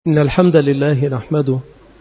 إن الحمد لله نحمده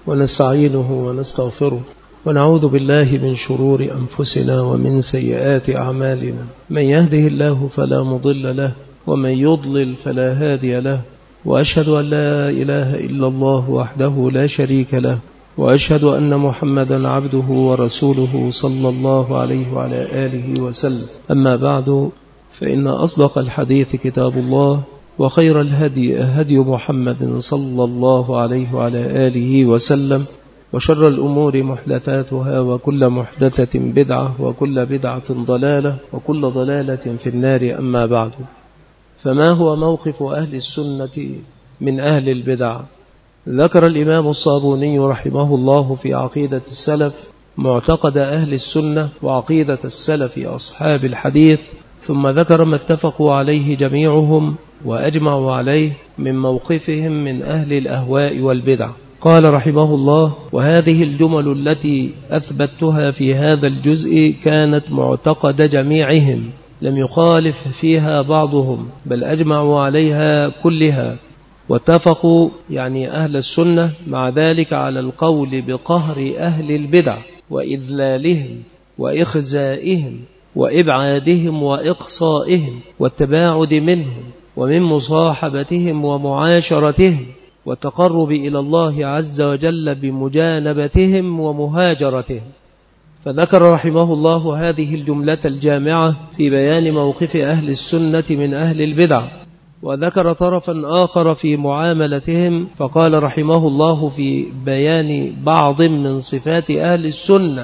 ونستعينه ونستغفره ونعوذ بالله من شرور أنفسنا ومن سيئات أعمالنا. من يهده الله فلا مضل له ومن يضلل فلا هادي له، وأشهد أن لا إله إلا الله وحده لا شريك له، وأشهد أن محمدا عبده ورسوله صلى الله عليه وعلى آله وسلم. أما بعد، فإن أصدق الحديث كتاب الله، وخير الهدي هدي محمد صلى الله عليه وعلى آله وسلم، وشر الأمور محدثاتها، وكل محدثة بدعة، وكل بدعة ضلالة، وكل ضلالة في النار. أما بعد، فما هو موقف أهل السنة من أهل البدع؟ ذكر الإمام الصابوني رحمه الله في عقيدة السلف معتقد أهل السنة وعقيدة السلف أصحاب الحديث، ثم ذكر ما اتفقوا عليه جميعهم وأجمعوا عليه من موقفهم من أهل الأهواء والبدع. قال رحمه الله: وهذه الجمل التي أثبتها في هذا الجزء كانت معتقد جميعهم، لم يخالف فيها بعضهم، بل أجمعوا عليها كلها، واتفقوا يعني أهل السنة مع ذلك على القول بقهر أهل البدع وإذلالهم وإخزائهم وإبعادهم وإقصائهم والتباعد منهم ومن مصاحبتهم ومعاشرتهم والتقرب إلى الله عز وجل بمجانبتهم ومهاجرتهم. فذكر رحمه الله هذه الجملة الجامعة في بيان موقف أهل السنة من أهل البدع، وذكر طرفا آخر في معاملتهم، فقال رحمه الله في بيان بعض من صفات أهل السنة: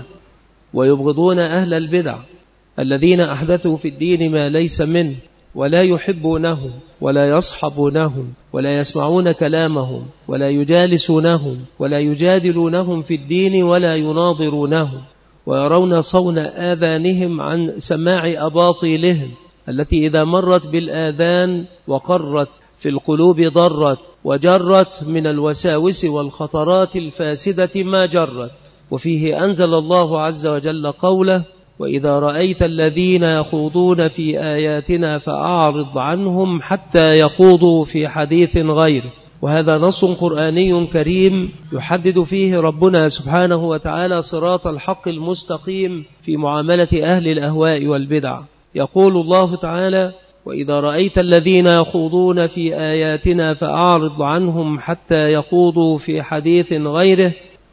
ويبغضون أهل البدع الذين أحدثوا في الدين ما ليس منه، ولا يحبونهم ولا يصحبونهم ولا يسمعون كلامهم ولا يجالسونهم ولا يجادلونهم في الدين ولا يناظرونهم، ويرون صون آذانهم عن سماع أباطيلهم التي إذا مرت بالآذان وقرت في القلوب ضرت وجرت من الوساوس والخطرات الفاسدة ما جرت. وفيه أنزل الله عز وجل قوله: وإذا رأيت الذين يخوضون في آياتنا فأعرض عنهم حتى يخوضوا في حديث غيره. وهذا نص قرآني كريم يحدد فيه ربنا سبحانه وتعالى صراط الحق المستقيم في معاملة أهل الأهواء والبدع. يقول الله تعالى: وإذا رأيت الذين يخوضون في آياتنا فأعرض عنهم حتى يخوضوا في حديث غيره،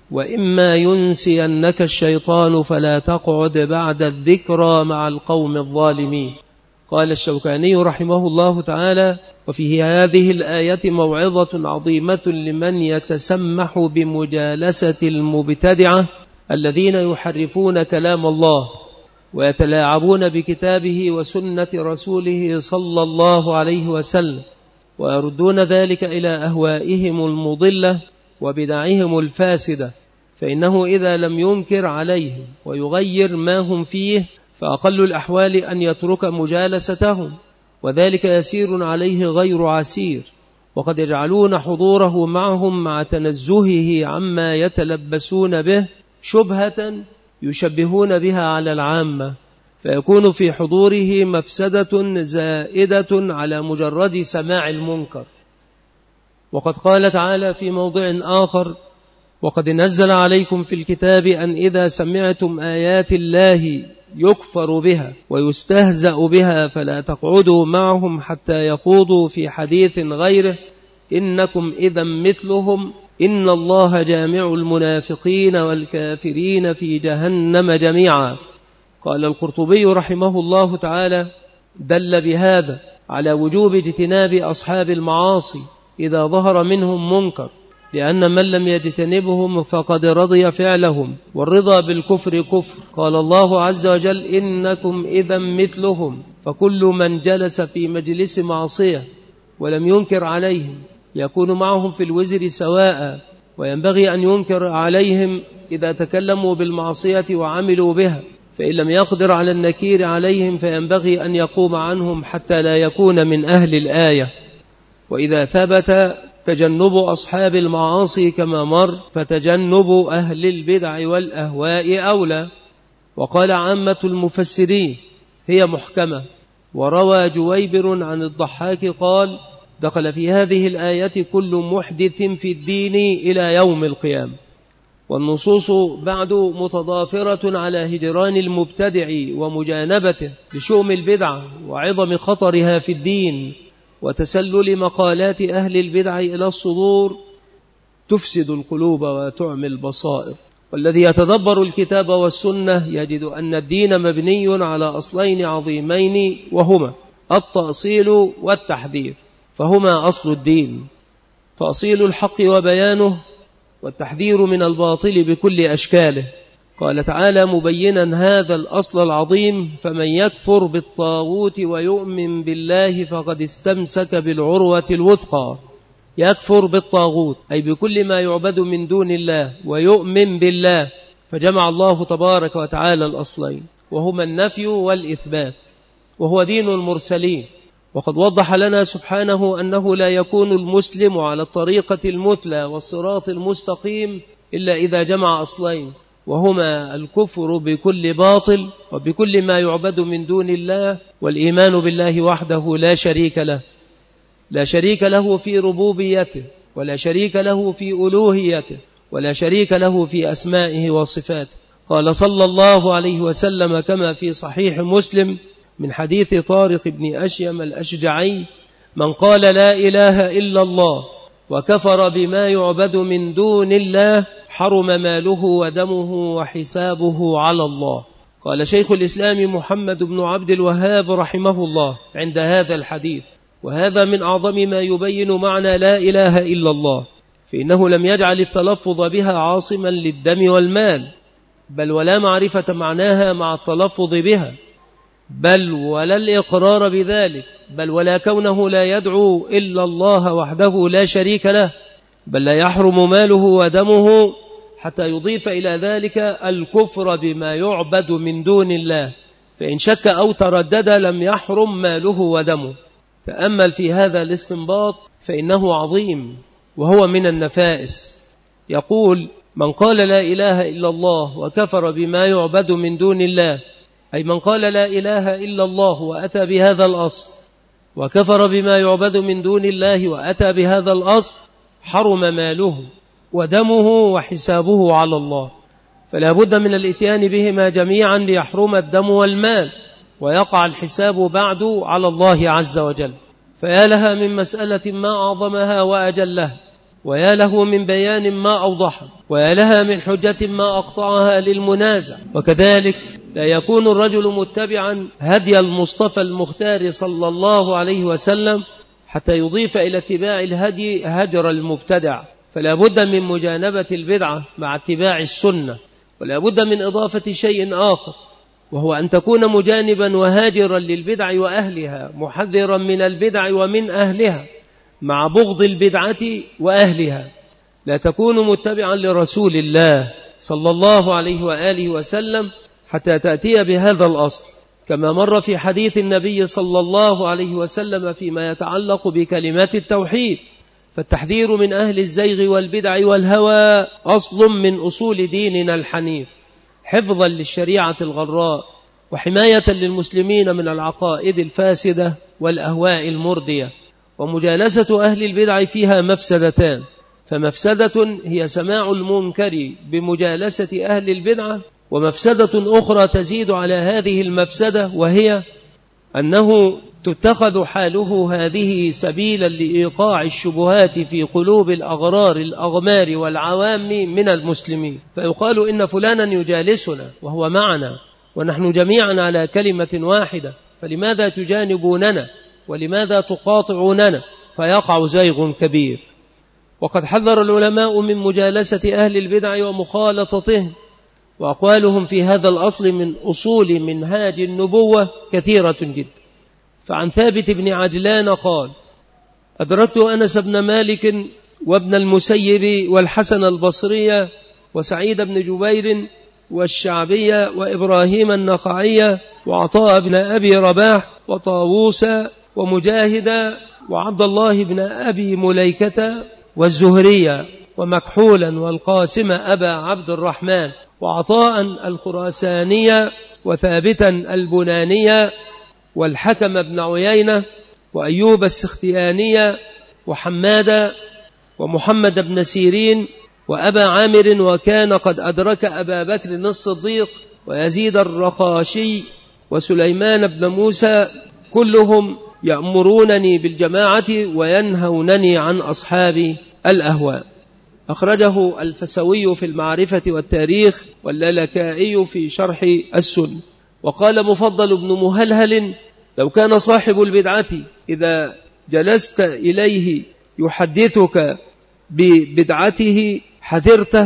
وإما ينسينك الشيطان فلا تقعد بعد الذكرى مع القوم الظالمين. قال الشوكاني رحمه الله تعالى: وفي هذه الآية موعظة عظيمة لمن يتسمح بمجالسة المبتدعة الذين يحرفون كلام الله ويتلاعبون بكتابه وسنة رسوله صلى الله عليه وسلم، ويردون ذلك إلى أهوائهم المضلة وبدعهم الفاسدة، فإنه إذا لم ينكر عليهم ويغير ما هم فيه فأقل الأحوال أن يترك مجالستهم، وذلك يسير عليه غير عسير، وقد يجعلون حضوره معهم مع تنزهه عما يتلبسون به شبهة يشبهون بها على العامة، فيكون في حضوره مفسدة زائدة على مجرد سماع المنكر. وقد قال تعالى في موضع آخر: وقد نزل عليكم في الكتاب أن إذا سمعتم آيات الله يكفر بها ويستهزأ بها فلا تقعدوا معهم حتى يخوضوا في حديث غيره إنكم إذا مثلهم إن الله جامع المنافقين والكافرين في جهنم جميعا. قال القرطبي رحمه الله تعالى: دل بهذا على وجوب اجتناب أصحاب المعاصي إذا ظهر منهم منكر، لأن من لم يجتنبهم فقد رضي فعلهم، والرضا بالكفر كفر. قال الله عز وجل: إنكم إذا مثلهم. فكل من جلس في مجلس معصية ولم ينكر عليهم يكون معهم في الوزر سواء، وينبغي أن ينكر عليهم إذا تكلموا بالمعصية وعملوا بها، فإن لم يقدر على النكير عليهم فينبغي أن يقوم عنهم حتى لا يكون من أهل الآية. وإذا ثبت تجنب أصحاب المعاصي كما مر، فتجنب أهل البدع والأهواء أولى. وقال عامة المفسرين: هي محكمة. وروى جويبر عن الضحاك قال: دخل في هذه الآية كل محدث في الدين إلى يوم القيامة. والنصوص بعد متضافرة على هجران المبتدع ومجانبته لشؤم البدعة وعظم خطرها في الدين وتسلل مقالات أهل البدع إلى الصدور تفسد القلوب وتعمي البصائر. والذي يتدبر الكتاب والسنة يجد أن الدين مبني على أصلين عظيمين، وهما التأصيل والتحذير، فهما أصل الدين، تأصيل الحق وبيانه، والتحذير من الباطل بكل أشكاله. قال تعالى مبينا هذا الأصل العظيم: فمن يكفر بالطاغوت ويؤمن بالله فقد استمسك بالعروة الوثقى. يكفر بالطاغوت أي بكل ما يعبد من دون الله، ويؤمن بالله، فجمع الله تبارك وتعالى الأصلين وهما النفي والإثبات، وهو دين المرسلين. وقد وضح لنا سبحانه أنه لا يكون المسلم على الطريقة المثلى والصراط المستقيم إلا إذا جمع أصلين، وهما الكفر بكل باطل وبكل ما يعبد من دون الله، والإيمان بالله وحده لا شريك له، لا شريك له في ربوبيته، ولا شريك له في ألوهيته، ولا شريك له في أسمائه وصفاته. قال صلى الله عليه وسلم كما في صحيح مسلم من حديث طارق بن أشيم الأشجعي: من قال لا إله إلا الله وكفر بما يعبد من دون الله حرم ماله ودمه وحسابه على الله. قال شيخ الإسلام محمد بن عبد الوهاب رحمه الله عند هذا الحديث: وهذا من أعظم ما يبين معنى لا إله إلا الله، فإنه لم يجعل التلفظ بها عاصما للدم والمال، بل ولا معرفة معناها مع التلفظ بها، بل ولا الإقرار بذلك، بل ولا كونه لا يدعو إلا الله وحده لا شريك له، بل لا يحرم ماله ودمه، حتى يضيف إلى ذلك الكفر بما يعبد من دون الله، فإن شك أو تردد لم يحرم ماله ودمه. تأمل في هذا الاستنباط فإنه عظيم، وهو من النفائس. يقول: من قال لا إله إلا الله وكفر بما يعبد من دون الله، أي من قال لا إله إلا الله وأتى بهذا الأصل، وكفر بما يعبد من دون الله وأتى بهذا الأصل، حرم ماله ودمه وحسابه على الله. فلا بد من الاتيان بهما جميعا ليحرم الدم والمال، ويقع الحساب بعد على الله عز وجل. فيا لها من مسألة ما أعظمها وأجلها، ويا له من بيان ما أوضحه، ويا لها من حجة ما أقطعها للمنازع. وكذلك لا يكون الرجل متبعا هدي المصطفى المختار صلى الله عليه وسلم حتى يضيف إلى اتباع الهدي هجر المبتدع. فلا بد من مجانبة البدعة مع اتباع السنة، ولا بد من إضافة شيء آخر، وهو أن تكون مجانبا وهاجرا للبدع وأهلها، محذرا من البدع ومن أهلها، مع بغض البدعة وأهلها. لا تكون متبعا لرسول الله صلى الله عليه وآله وسلم حتى تأتي بهذا الأصل، كما مر في حديث النبي صلى الله عليه وسلم فيما يتعلق بكلمات التوحيد. فالتحذير من أهل الزيغ والبدع والهوى أصل من أصول ديننا الحنيف، حفظا للشريعة الغراء، وحماية للمسلمين من العقائد الفاسدة والأهواء المردية. ومجالسة أهل البدع فيها مفسدتان: فمفسدة هي سماع المنكر بمجالسة أهل البدعة، ومفسدة أخرى تزيد على هذه المفسدة، وهي أنه تتخذ حاله هذه سبيلا لإيقاع الشبهات في قلوب الأغرار الأغمار والعوام من المسلمين، فيقال إن فلانا يجالسنا وهو معنا ونحن جميعا على كلمة واحدة، فلماذا تجانبوننا ولماذا تقاطعوننا؟ فيقع زيغ كبير. وقد حذر العلماء من مجالسة أهل البدع ومخالطتهم، وأقوالهم في هذا الأصل من أصول منهاج النبوة كثيرة جدا. فعن ثابت بن عجلان قال: أدركت أنس بن مالك وابن المسيب والحسن البصري وسعيد بن جبير والشعبي وإبراهيم النخعي وعطاء بن أبي رباح وطاووس ومجاهد وعبد الله بن أبي مليكة والزهري ومكحولا والقاسم أبا عبد الرحمن وعطاء الخراسانية وثابتا البنانية والحكم بن عيينة وأيوب السختيانية وحمادا ومحمد بن سيرين وأبا عامر، وكان قد أدرك أبا بكر الصديق ويزيد الرقاشي وسليمان بن موسى، كلهم يأمرونني بالجماعة وينهونني عن أصحاب الأهواء. أخرجه الفسوي في المعرفة والتاريخ، واللالكائي في شرح السنة. وقال مفضل بن مهلهل: لو كان صاحب البدعة إذا جلست إليه يحدثك ببدعته حذرته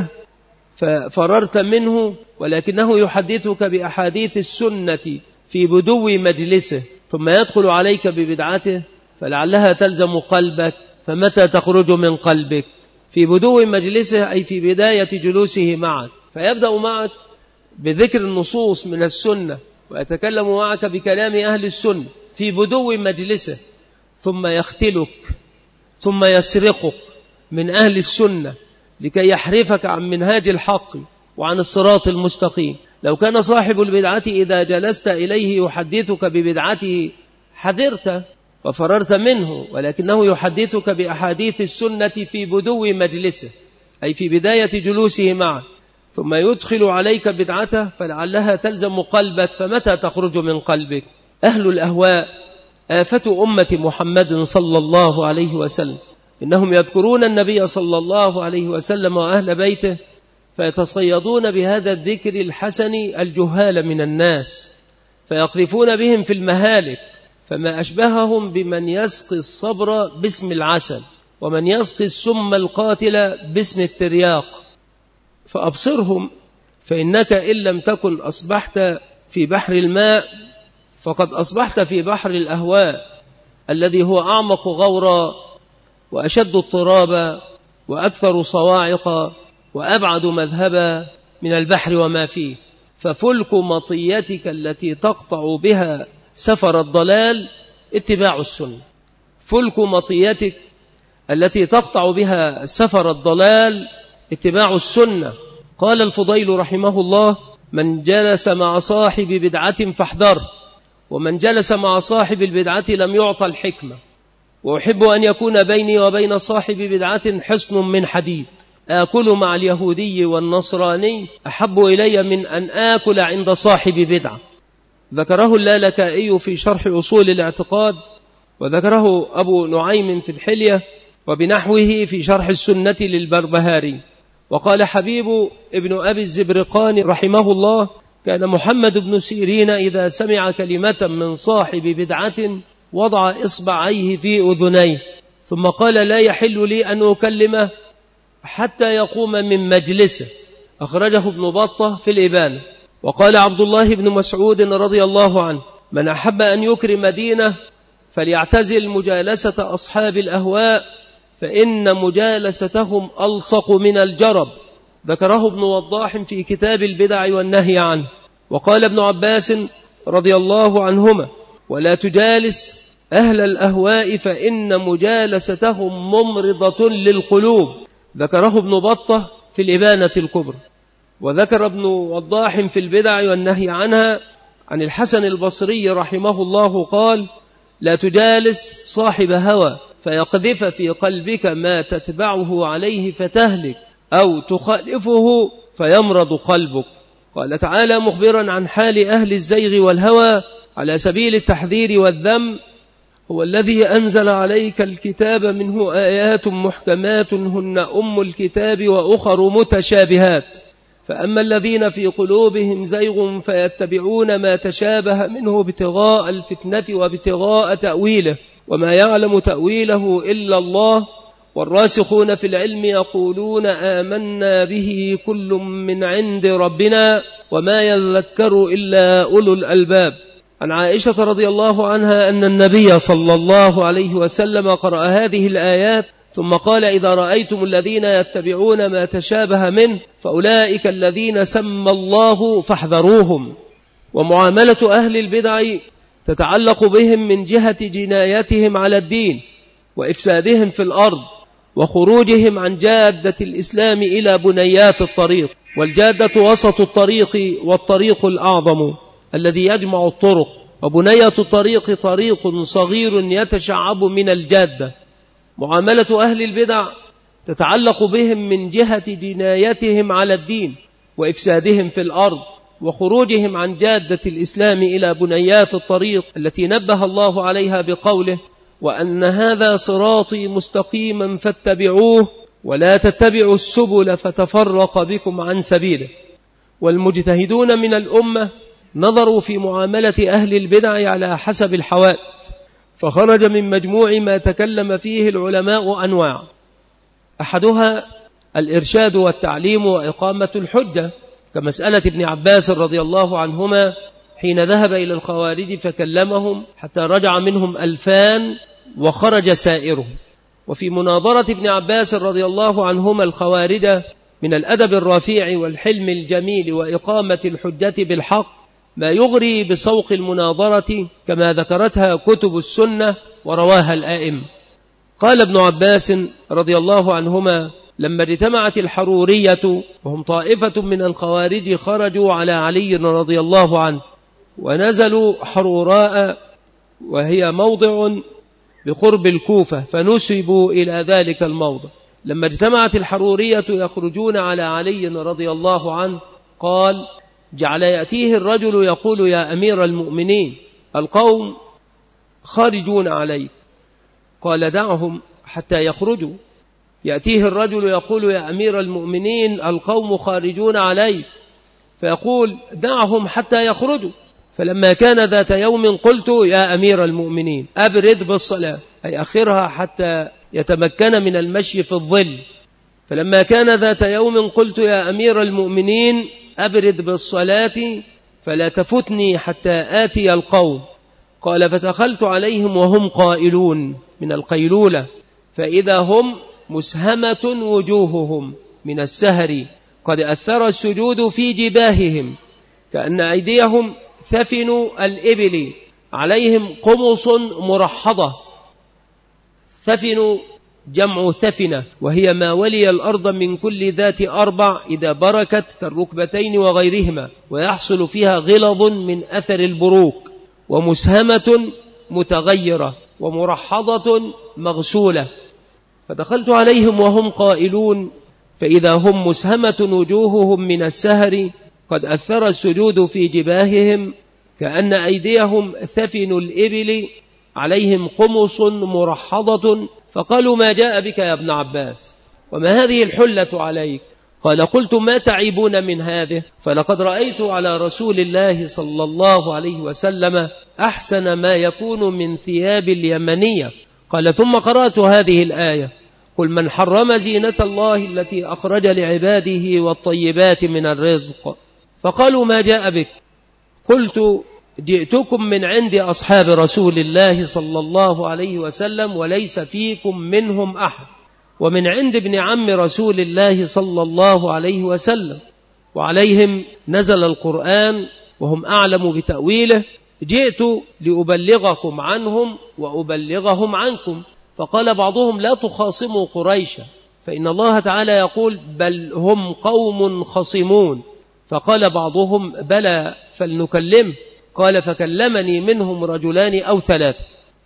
ففررت منه، ولكنه يحدثك بأحاديث السنة في بدو مجلسه ثم يدخل عليك ببدعته فلعلها تلزم قلبك، فمتى تخرج من قلبك؟ في بدو مجلسه أي في بداية جلوسه معك، فيبدأ معك بذكر النصوص من السنة ويتكلم معك بكلام أهل السنة في بدو مجلسه، ثم يختلك ثم يسرقك من أهل السنة لكي يحرفك عن منهاج الحق وعن الصراط المستقيم. لو كان صاحب البدعة إذا جلست إليه يحدثك ببدعته حذرت وفررت منه، ولكنه يحدثك بأحاديث السنة في بدو مجلسه أي في بداية جلوسه معه، ثم يدخل عليك بدعته فلعلها تلزم قلبك، فمتى تخرج من قلبك؟ أهل الأهواء آفة أمة محمد صلى الله عليه وسلم، إنهم يذكرون النبي صلى الله عليه وسلم وأهل بيته فيتصيدون بهذا الذكر الحسن الجهال من الناس، فيقذفون بهم في المهالك، فما أشبههم بمن يسقي الصبر باسم العسل، ومن يسقي السم القاتل باسم الترياق. فأبصرهم، فإنك إن لم تكن أصبحت في بحر الماء فقد أصبحت في بحر الأهواء الذي هو أعمق غورا وأشد اضطرابا وأكثر صواعق وأبعد مذهبا من البحر وما فيه. ففلك مطيتك التي تقطع بها سفر الضلال اتباع السنة. فلك مطيتك التي تقطع بها سفر الضلال اتباع السنة. قال الفضيل رحمه الله: من جلس مع صاحب بدعة فاحذر، ومن جلس مع صاحب البدعة لم يعطى الحكمة. وأحب أن يكون بيني وبين صاحب بدعة حصن من حديد، آكل مع اليهودي والنصراني أحب إلي من أن آكل عند صاحب بدعة. ذكره اللالكائي في شرح أصول الاعتقاد، وذكره أبو نعيم في الحلية، وبنحوه في شرح السنة للبربهاري. وقال حبيب ابن أبي الزبرقان رحمه الله: كان محمد بن سيرين إذا سمع كلمة من صاحب بدعة وضع إصبعيه في أذنيه ثم قال: لا يحل لي أن أكلمه حتى يقوم من مجلسه. أخرجه ابن بطة في الإبانة. وقال عبد الله بن مسعود رضي الله عنه: من أحب أن يكرم دينه فليعتزل مجالسة أصحاب الأهواء فإن مجالستهم ألصق من الجرب. ذكره ابن وضاح في كتاب البدع والنهي عنه. وقال ابن عباس رضي الله عنهما: ولا تجالس أهل الأهواء فإن مجالستهم ممرضة للقلوب. ذكره ابن بطة في الإبانة الكبرى. وذكر ابن وضاح في البدع والنهي عنها عن الحسن البصري رحمه الله قال: لا تجالس صاحب هوى فيقذف في قلبك ما تتبعه عليه فتهلك، أو تخالفه فيمرض قلبك. قال تعالى مخبرا عن حال أهل الزيغ والهوى على سبيل التحذير والذم: هو الذي أنزل عليك الكتاب منه آيات محكمات هن أم الكتاب وأخر متشابهات، فأما الذين في قلوبهم زيغ فيتبعون ما تشابه منه ابتغاء الفتنة وابتغاء تأويله، وما يعلم تأويله إلا الله، والراسخون في العلم يقولون آمنا به كل من عند ربنا وما يذكر إلا أولو الألباب. عن عائشة رضي الله عنها أن النبي صلى الله عليه وسلم قرأ هذه الآيات ثم قال: إذا رأيتم الذين يتبعون ما تشابه منه فأولئك الذين سمى الله فاحذروهم. ومعاملة أهل البدع تتعلق بهم من جهة جنايتهم على الدين وإفسادهم في الأرض وخروجهم عن جادة الإسلام إلى بنيات الطريق، والجادة وسط الطريق والطريق الأعظم الذي يجمع الطرق، وبنية الطريق طريق صغير يتشعب من الجادة. معاملة أهل البدع تتعلق بهم من جهة جنايتهم على الدين وإفسادهم في الأرض وخروجهم عن جادة الإسلام إلى بنيات الطريق التي نبه الله عليها بقوله: وأن هذا صراطي مستقيما فاتبعوه ولا تتبعوا السبل فتفرق بكم عن سبيله. والمجتهدون من الأمة نظروا في معاملة أهل البدع على حسب الحوادث، فخرج من مجموع ما تكلم فيه العلماء أنواع، أحدها الإرشاد والتعليم وإقامة الحجة، كمسألة ابن عباس رضي الله عنهما حين ذهب إلى الخوارج فكلمهم حتى رجع منهم 2000 وخرج سائرهم. وفي مناظرة ابن عباس رضي الله عنهما الخوارج من الأدب الرفيع والحلم الجميل وإقامة الحجة بالحق ما يغري بسوق المناظرة كما ذكرتها كتب السنة ورواها الآئمة. قال ابن عباس رضي الله عنهما: لما اجتمعت الحرورية وهم طائفة من الخوارج خرجوا على علي رضي الله عنه ونزلوا حروراء وهي موضع بقرب الكوفة فنسبوا إلى ذلك الموضع. لما اجتمعت الحرورية يخرجون على علي رضي الله عنه قال: جعل يأتيه الرجل يقول: يا أمير المؤمنين القوم خارجون عليك. قال: دعهم حتى يخرجوا. يأتيه الرجل يقول: يا أمير المؤمنين القوم خارجون عليك. فيقول: دعهم حتى يخرجوا. فلما كان ذات يوم قلت: يا أمير المؤمنين أبرد بالصلاة، أي أخرها حتى يتمكن من المشي في الظل. فلما كان ذات يوم قلت: يا أمير المؤمنين أبرد بالصلاة فلا تفتني حتى آتي القوم. قال: فدخلت عليهم وهم قائلون من القيلولة، فإذا هم مسهمة وجوههم من السهر قد أثر السجود في جباههم كأن أيديهم ثفن الإبل عليهم قمص مرحضة. ثفن جمع ثفنة، وهي ما ولي الأرض من كل ذات أربع إذا بركت كالركبتين وغيرهما، ويحصل فيها غلظ من أثر البروك. ومسهمة متغيرة، ومرحضة مغسولة. فدخلت عليهم وهم قائلون، فإذا هم مسهمة وجوههم من السهر قد أثر السجود في جباههم كأن أيديهم ثفن الإبل عليهم قمص مرحضة. فقالوا: ما جاء بك يا ابن عباس؟ وما هذه الحلة عليك؟ قال: قلت: ما تعيبون من هذه؟ فلقد رأيت على رسول الله صلى الله عليه وسلم أحسن ما يكون من ثياب اليمنية. قال: ثم قرأت هذه الآية: قل من حرم زينة الله التي أخرج لعباده والطيبات من الرزق. فقالوا: ما جاء بك؟ قلت: جئتكم من عند أصحاب رسول الله صلى الله عليه وسلم وليس فيكم منهم أحد، ومن عند ابن عم رسول الله صلى الله عليه وسلم، وعليهم نزل القرآن وهم أعلم بتأويله. جئت لأبلغكم عنهم وأبلغهم عنكم. فقال بعضهم: لا تخاصموا قريشا، فإن الله تعالى يقول: بل هم قوم خصمون. فقال بعضهم: بلى فلنكلمه. قال: فكلمني منهم رجلان أو ثلاثة.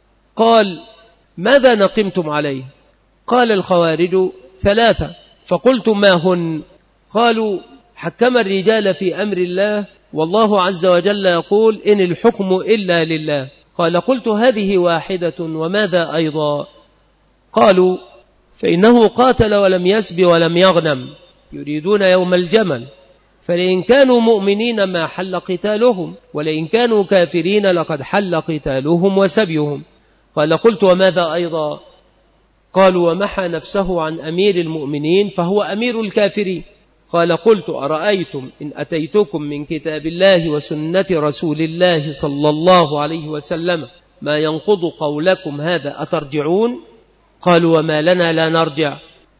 قال: ماذا نقمتم عليه؟ قال الخوارج: ثلاثة. فقلت: ما هن؟ قالوا: حكم الرجال في أمر الله، والله عز وجل يقول: إن الحكم إلا لله. قال: قلت: هذه واحدة، وماذا أيضا؟ قالوا: فإنه قاتل ولم يسب ولم يغنم، يريدون يوم الجمل، فلئن كانوا مؤمنين ما حل قتالهم، ولئن كانوا كافرين لقد حل قتالهم وسبيهم. قال: قلت: وماذا أيضا؟ قالوا: ومحى نفسه عن أمير المؤمنين فهو أمير الكافرين. قال: قلت: أرأيتم إن أتيتكم من كتاب الله وسنة رسول الله صلى الله عليه وسلم ما ينقض قولكم هذا أترجعون؟ قالوا: وما لنا لا نرجع.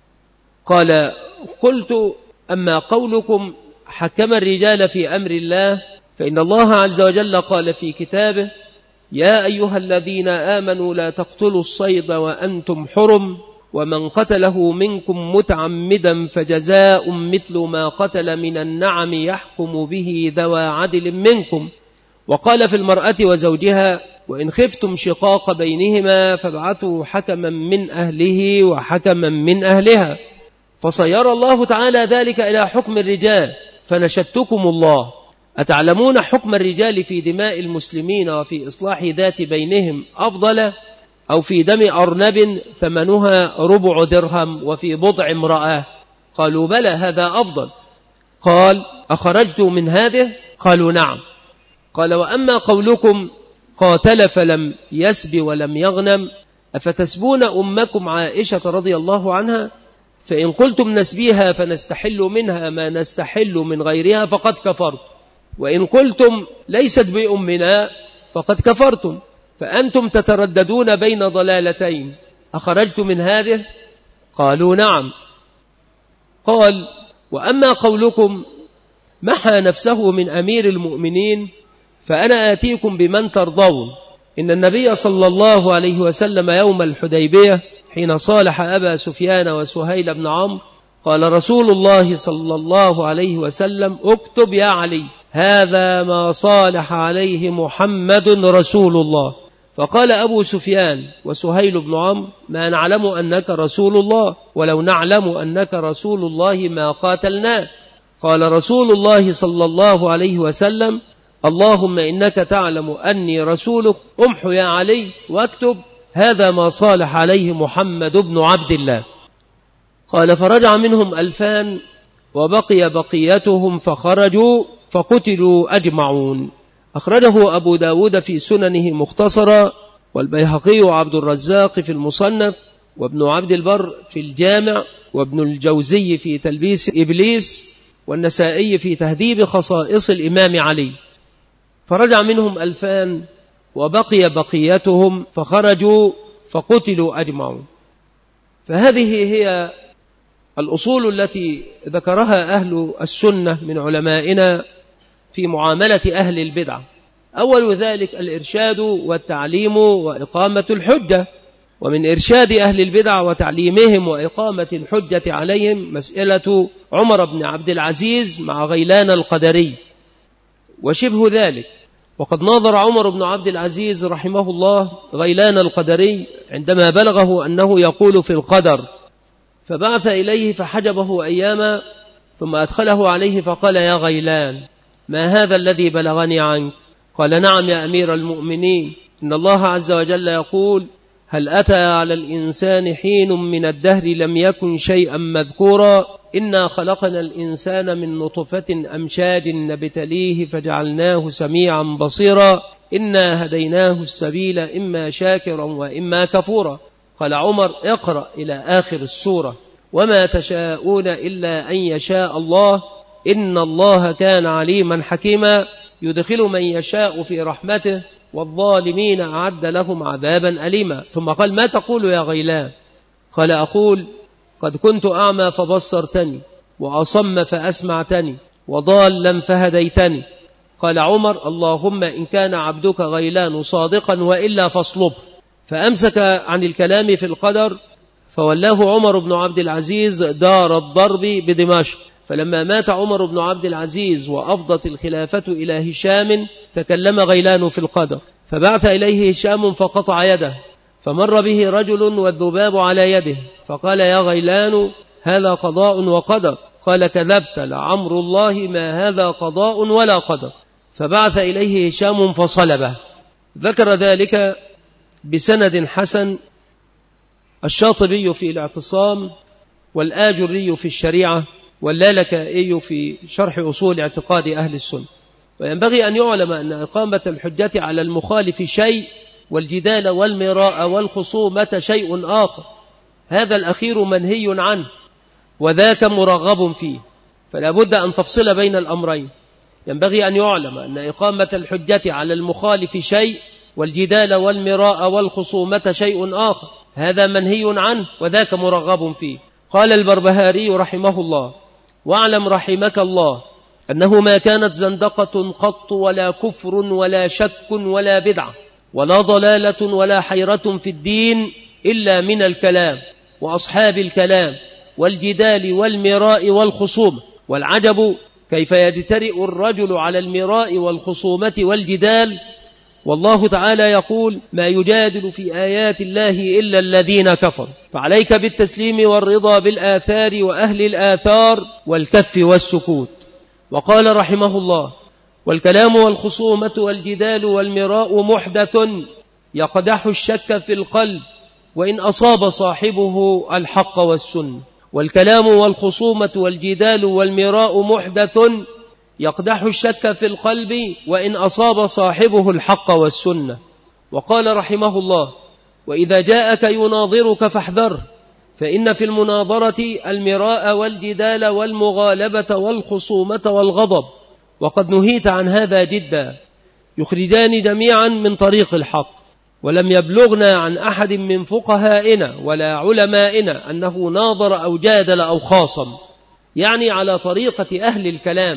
قال: قلت: أما قولكم حكم الرجال في أمر الله، فإن الله عز وجل قال في كتابه: يا أيها الذين آمنوا لا تقتلوا الصيد وأنتم حرم، ومن قتله منكم متعمدا فجزاء مثل ما قتل من النعم يحكم به ذوى عدل منكم، وقال في المرأة وزوجها: وإن خفتم شقاق بينهما فابعثوا حكما من أهله وحكما من أهلها. فصير الله تعالى ذلك إلى حكم الرجال. فنشدتكم الله، أتعلمون حكم الرجال في دماء المسلمين وفي إصلاح ذات بينهم أفضل، أو في دم أرنب ثمنها ربع درهم وفي بضع امرأة؟ قالوا: بلى، هذا أفضل. قال: أخرجت من هذه؟ قالوا: نعم. قال: وأما قولكم قاتل فلم يسب ولم يغنم، أفتسبون أمكم عائشة رضي الله عنها؟ فإن قلتم نسبيها فنستحل منها ما نستحل من غيرها فقد كفرت، وإن قلتم ليست بأمنا فقد كفرتم، فأنتم تترددون بين ضلالتين، أخرجت من هذه؟ قالوا: نعم. قال: وأما قولكم محى نفسه من أمير المؤمنين فأنا آتيكم بمن ترضون. إن النبي صلى الله عليه وسلم يوم الحديبية حين صالح أبا سفيان وسهيل بن عمرو قال رسول الله صلى الله عليه وسلم: اكتب يا علي، هذا ما صالح عليه محمد رسول الله. فقال أبو سفيان وسهيل بن عمرو: ما نعلم أنك رسول الله، ولو نعلم أنك رسول الله ما قاتلناك. قال رسول الله صلى الله عليه وسلم: اللهم إنك تعلم أني رسولك، امحو يا علي واكتب هذا ما صالح عليه محمد بن عبد الله. قال: فرجع منهم 2000 وبقي بقيتهم فخرجوا فقتلوا أجمعون. أخرجه أبو داود في سننه مختصرا، والبيهقي وعبد الرزاق في المصنف، وابن عبد البر في الجامع، وابن الجوزي في تلبيس إبليس، والنسائي في تهذيب خصائص الإمام علي. فرجع منهم 2000 وبقي بقيتهم فخرجوا فقتلوا أجمعون. فهذه هي الأصول التي ذكرها أهل السنة من علمائنا في معاملة أهل البدعة. أول ذلك الإرشاد والتعليم وإقامة الحجة. ومن إرشاد أهل البدع وتعليمهم وإقامة الحجة عليهم مسألة عمر بن عبد العزيز مع غيلان القدري وشبه ذلك. وقد ناظر عمر بن عبد العزيز رحمه الله غيلان القدري عندما بلغه أنه يقول في القدر، فبعث إليه فحجبه أياما، ثم أدخله عليه فقال: يا غيلان، ما هذا الذي بلغني عنك؟ قال: نعم يا أمير المؤمنين، إن الله عز وجل يقول: هل أتى على الإنسان حين من الدهر لم يكن شيئا مذكورا، إنا خلقنا الإنسان من نطفة أمشاج نبتليه فجعلناه سميعا بصيرا، إنا هديناه السبيل إما شاكرا وإما كفورا. قال عمر: اقرأ إلى آخر السورة: وما تشاءون إلا أن يشاء الله، إن الله كان عليما حكيما، يدخل من يشاء في رحمته، والظالمين أعد لهم عذابا أليما. ثم قال: ما تقول يا غيلان؟ قال: أقول: قد كنت أعمى فبصرتني، وأصم فأسمعتني، وضالا فهديتني. قال عمر: اللهم إن كان عبدك غيلان صادقا وإلا فاصلبه. فأمسك عن الكلام في القدر، فولاه عمر بن عبد العزيز دار الضرب بدمشق. فلما مات عمر بن عبد العزيز وأفضت الخلافة إلى هشام تكلم غيلان في القدر، فبعث إليه هشام فقطع يده، فمر به رجل والذباب على يده، فقال: يا غيلان، هذا قضاء وقدر. قال: كذبت، لعمر الله ما هذا قضاء ولا قدر. فبعث إليه هشام فصلبه. ذكر ذلك بسند حسن الشاطبي في الاعتصام، والآجري في الشريعة، واللالكائي في شرح أصول اعتقاد أهل السنة. وينبغي أن يعلم أن إقامة الحجة على المخالف شيء، والجدال والمراء والخصومة شيء آخر، هذا الأخير منهي عنه وذاك مرغب فيه، فلا بد أن تفصل بين الأمرين. ينبغي أن يعلم أن إقامة الحجة على المخالف شيء، والجدال والمراء والخصومة شيء آخر، هذا منهي عنه وذاك مرغب فيه. قال البربهاري رحمه الله: واعلم رحمك الله أنه ما كانت زندقة قط ولا كفر ولا شك ولا بدعة ولا ضلالة ولا حيرة في الدين إلا من الكلام وأصحاب الكلام والجدال والمراء والخصوم. والعجب كيف يجترئ الرجل على المراء والخصومة والجدال، والله تعالى يقول: ما يجادل في آيات الله إلا الذين كفروا. فعليك بالتسليم والرضا بالآثار وأهل الآثار والكف والسكوت. وقال رحمه الله: والكلام والخصومة والجدال والمراء محدث يقدح الشك في القلب وإن أصاب صاحبه الحق والسنة. والكلام والخصومة والجدال والمراء محدث يقدح الشك في القلب وإن أصاب صاحبه الحق والسنة. وقال رحمه الله: وإذا جاءك يناظرك فاحذره، فإن في المناظرة المراء والجدال والمغالبة والخصومة والغضب، وقد نهيت عن هذا جدا، يخرجان جميعا من طريق الحق. ولم يبلغنا عن أحد من فقهائنا ولا علمائنا أنه ناظر أو جادل أو خاصم، يعني على طريقة أهل الكلام.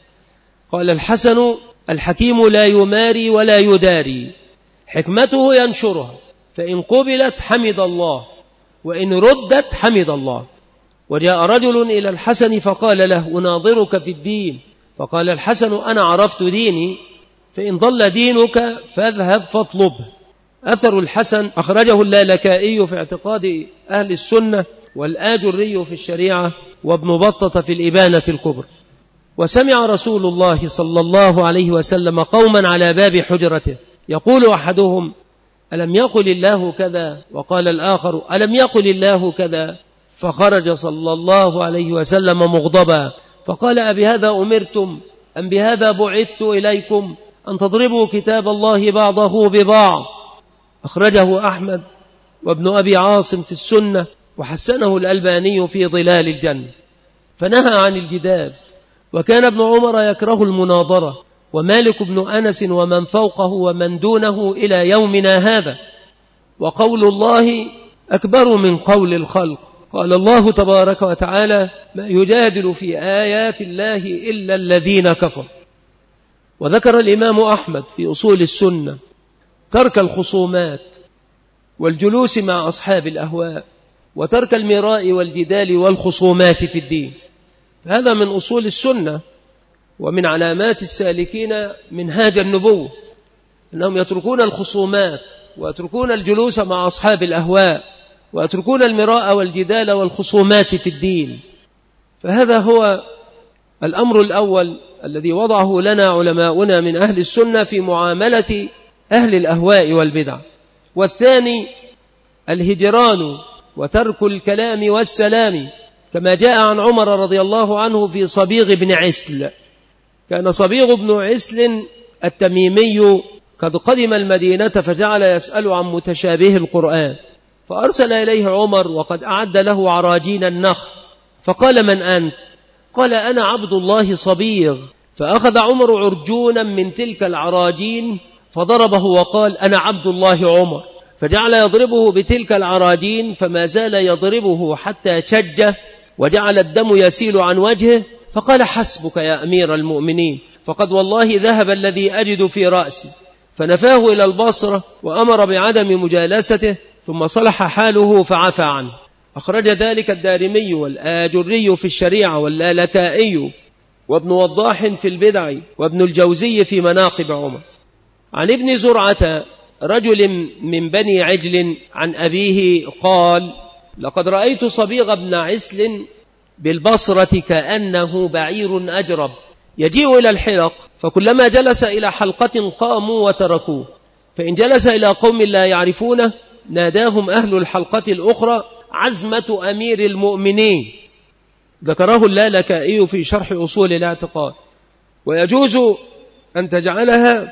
قال الحسن: الحكيم لا يماري ولا يداري، حكمته ينشرها، فإن قبلت حمد الله وإن ردت حمد الله. وجاء رجل إلى الحسن فقال له: أناظرك في الدين. فقال الحسن: أنا عرفت ديني، فإن ضل دينك فاذهب فاطلبه. أثر الحسن أخرجه اللالكائي في اعتقاد أهل السنة، والآجري في الشريعة، وابن بطة في الإبانة الكبرى. وسمع رسول الله صلى الله عليه وسلم قوما على باب حجرته يقول أحدهم: ألم يقل الله كذا؟ وقال الآخر: ألم يقل الله كذا؟ فخرج صلى الله عليه وسلم مغضبا فقال: أبهذا أمرتم أم بهذا بعثت إليكم أن تضربوا كتاب الله بعضه ببعض؟ أخرجه أحمد وابن أبي عاصم في السنة، وحسنه الألباني في ظلال الجنة. فنهى عن الجدال. وكان ابن عمر يكره المناظرة، ومالك بن أنس ومن فوقه ومن دونه إلى يومنا هذا. وقول الله أكبر من قول الخلق. قال الله تبارك وتعالى: ما يجادل في آيات الله إلا الذين كفروا. وذكر الإمام أحمد في أصول السنة ترك الخصومات والجلوس مع أصحاب الأهواء، وترك المراء والجدال والخصومات في الدين. هذا من أصول السنة ومن علامات السالكين منهاج النبوة، أنهم يتركون الخصومات ويتركون الجلوس مع أصحاب الأهواء ويتركون المراء والجدال والخصومات في الدين. فهذا هو الأمر الأول الذي وضعه لنا علماؤنا من أهل السنة في معاملة أهل الأهواء والبدع. والثاني الهجران وترك الكلام والسلام، كما جاء عن عمر رضي الله عنه في صبيغ بن عسل. كان صبيغ بن عسل التميمي قد قدم المدينة فجعل يسأل عن متشابه القرآن، فأرسل إليه عمر وقد أعد له عراجين النخل، فقال: من أنت؟ قال: أنا عبد الله صبيغ. فأخذ عمر عرجونا من تلك العراجين فضربه وقال: أنا عبد الله عمر. فجعل يضربه بتلك العراجين، فما زال يضربه حتى شج وجعل الدم يسيل عن وجهه، فقال: حسبك يا أمير المؤمنين، فقد والله ذهب الذي أجد في رأسي. فنفاه إلى البصرة وأمر بعدم مجالسته، ثم صلح حاله فعفى عنه. أخرج ذلك الدارمي والآجري في الشريعة واللالكائي وابن وضاح في البدع وابن الجوزي في مناقب عمر. عن ابن زرعة رجل من بني عجل عن أبيه قال: لقد رأيت صبيغ بن عسل بالبصرة كأنه بعير أجرب يجيء إلى الحلق، فكلما جلس إلى حلقة قاموا وتركوه، فإن جلس إلى قوم لا يعرفونه ناداهم أهل الحلقة الأخرى: عزمة أمير المؤمنين. ذكره اللالكائي في شرح أصول الاعتقاد. ويجوز أن تجعلها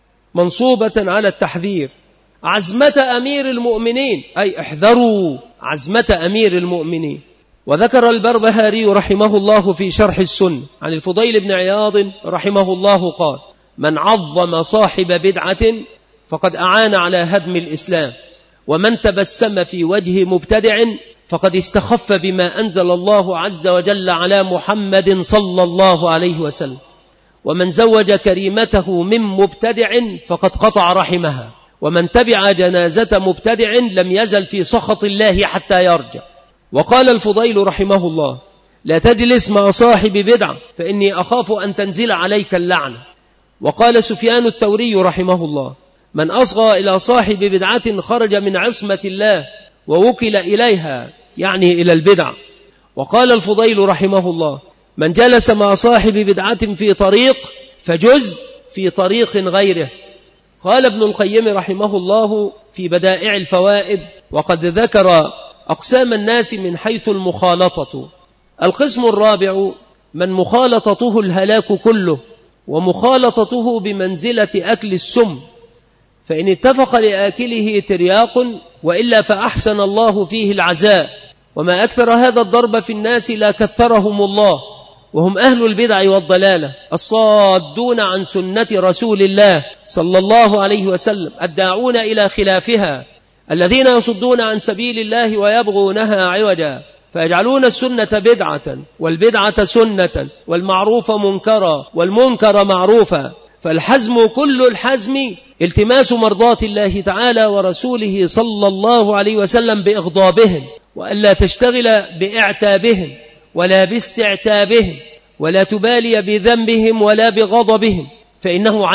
منصوبة على التحذير، عزمة أمير المؤمنين، أي احذروا عزمة أمير المؤمنين. وذكر البربهاري رحمه الله في شرح السنة عن الفضيل بن عياض رحمه الله قال: من عظم صاحب بدعة فقد أعان على هدم الإسلام، ومن تبسم في وجه مبتدع فقد استخف بما أنزل الله عز وجل على محمد صلى الله عليه وسلم، ومن زوج كريمته من مبتدع فقد قطع رحمها، ومن تبع جنازة مبتدع لم يزل في سخط الله حتى يرجع. وقال الفضيل رحمه الله: لا تجلس مع صاحب بدعة فإني أخاف أن تنزل عليك اللعنة. وقال سفيان الثوري رحمه الله: من أصغى إلى صاحب بدعة خرج من عصمة الله ووكل إليها، يعني إلى البدع. وقال الفضيل رحمه الله: من جلس مع صاحب بدعة في طريق فجز في طريق غيره. قال ابن القيم رحمه الله في بدائع الفوائد: وقد ذكر أقسام الناس من حيث المخالطة. القسم الرابع: من مخالطته الهلاك كله، ومخالطته بمنزلة أكل السم، فإن اتفق لآكله ترياق وإلا فأحسن الله فيه العزاء. وما أكثر هذا الضرب في الناس لا كثرهم الله، وهم أهل البدع والضلالة الصادون عن سنة رسول الله صلى الله عليه وسلم، الداعون إلى خلافها، الذين يصدون عن سبيل الله ويبغونها عوجا، فيجعلون السنة بدعة والبدعة سنة والمعروف منكرا والمنكر معروفا. فالحزم كل الحزم التماس مرضات الله تعالى ورسوله صلى الله عليه وسلم بإغضابهم، وألا تشتغل بإعتابهم ولا باستعتابهم، ولا تبالي بذنبهم ولا بغضبهم، فإنه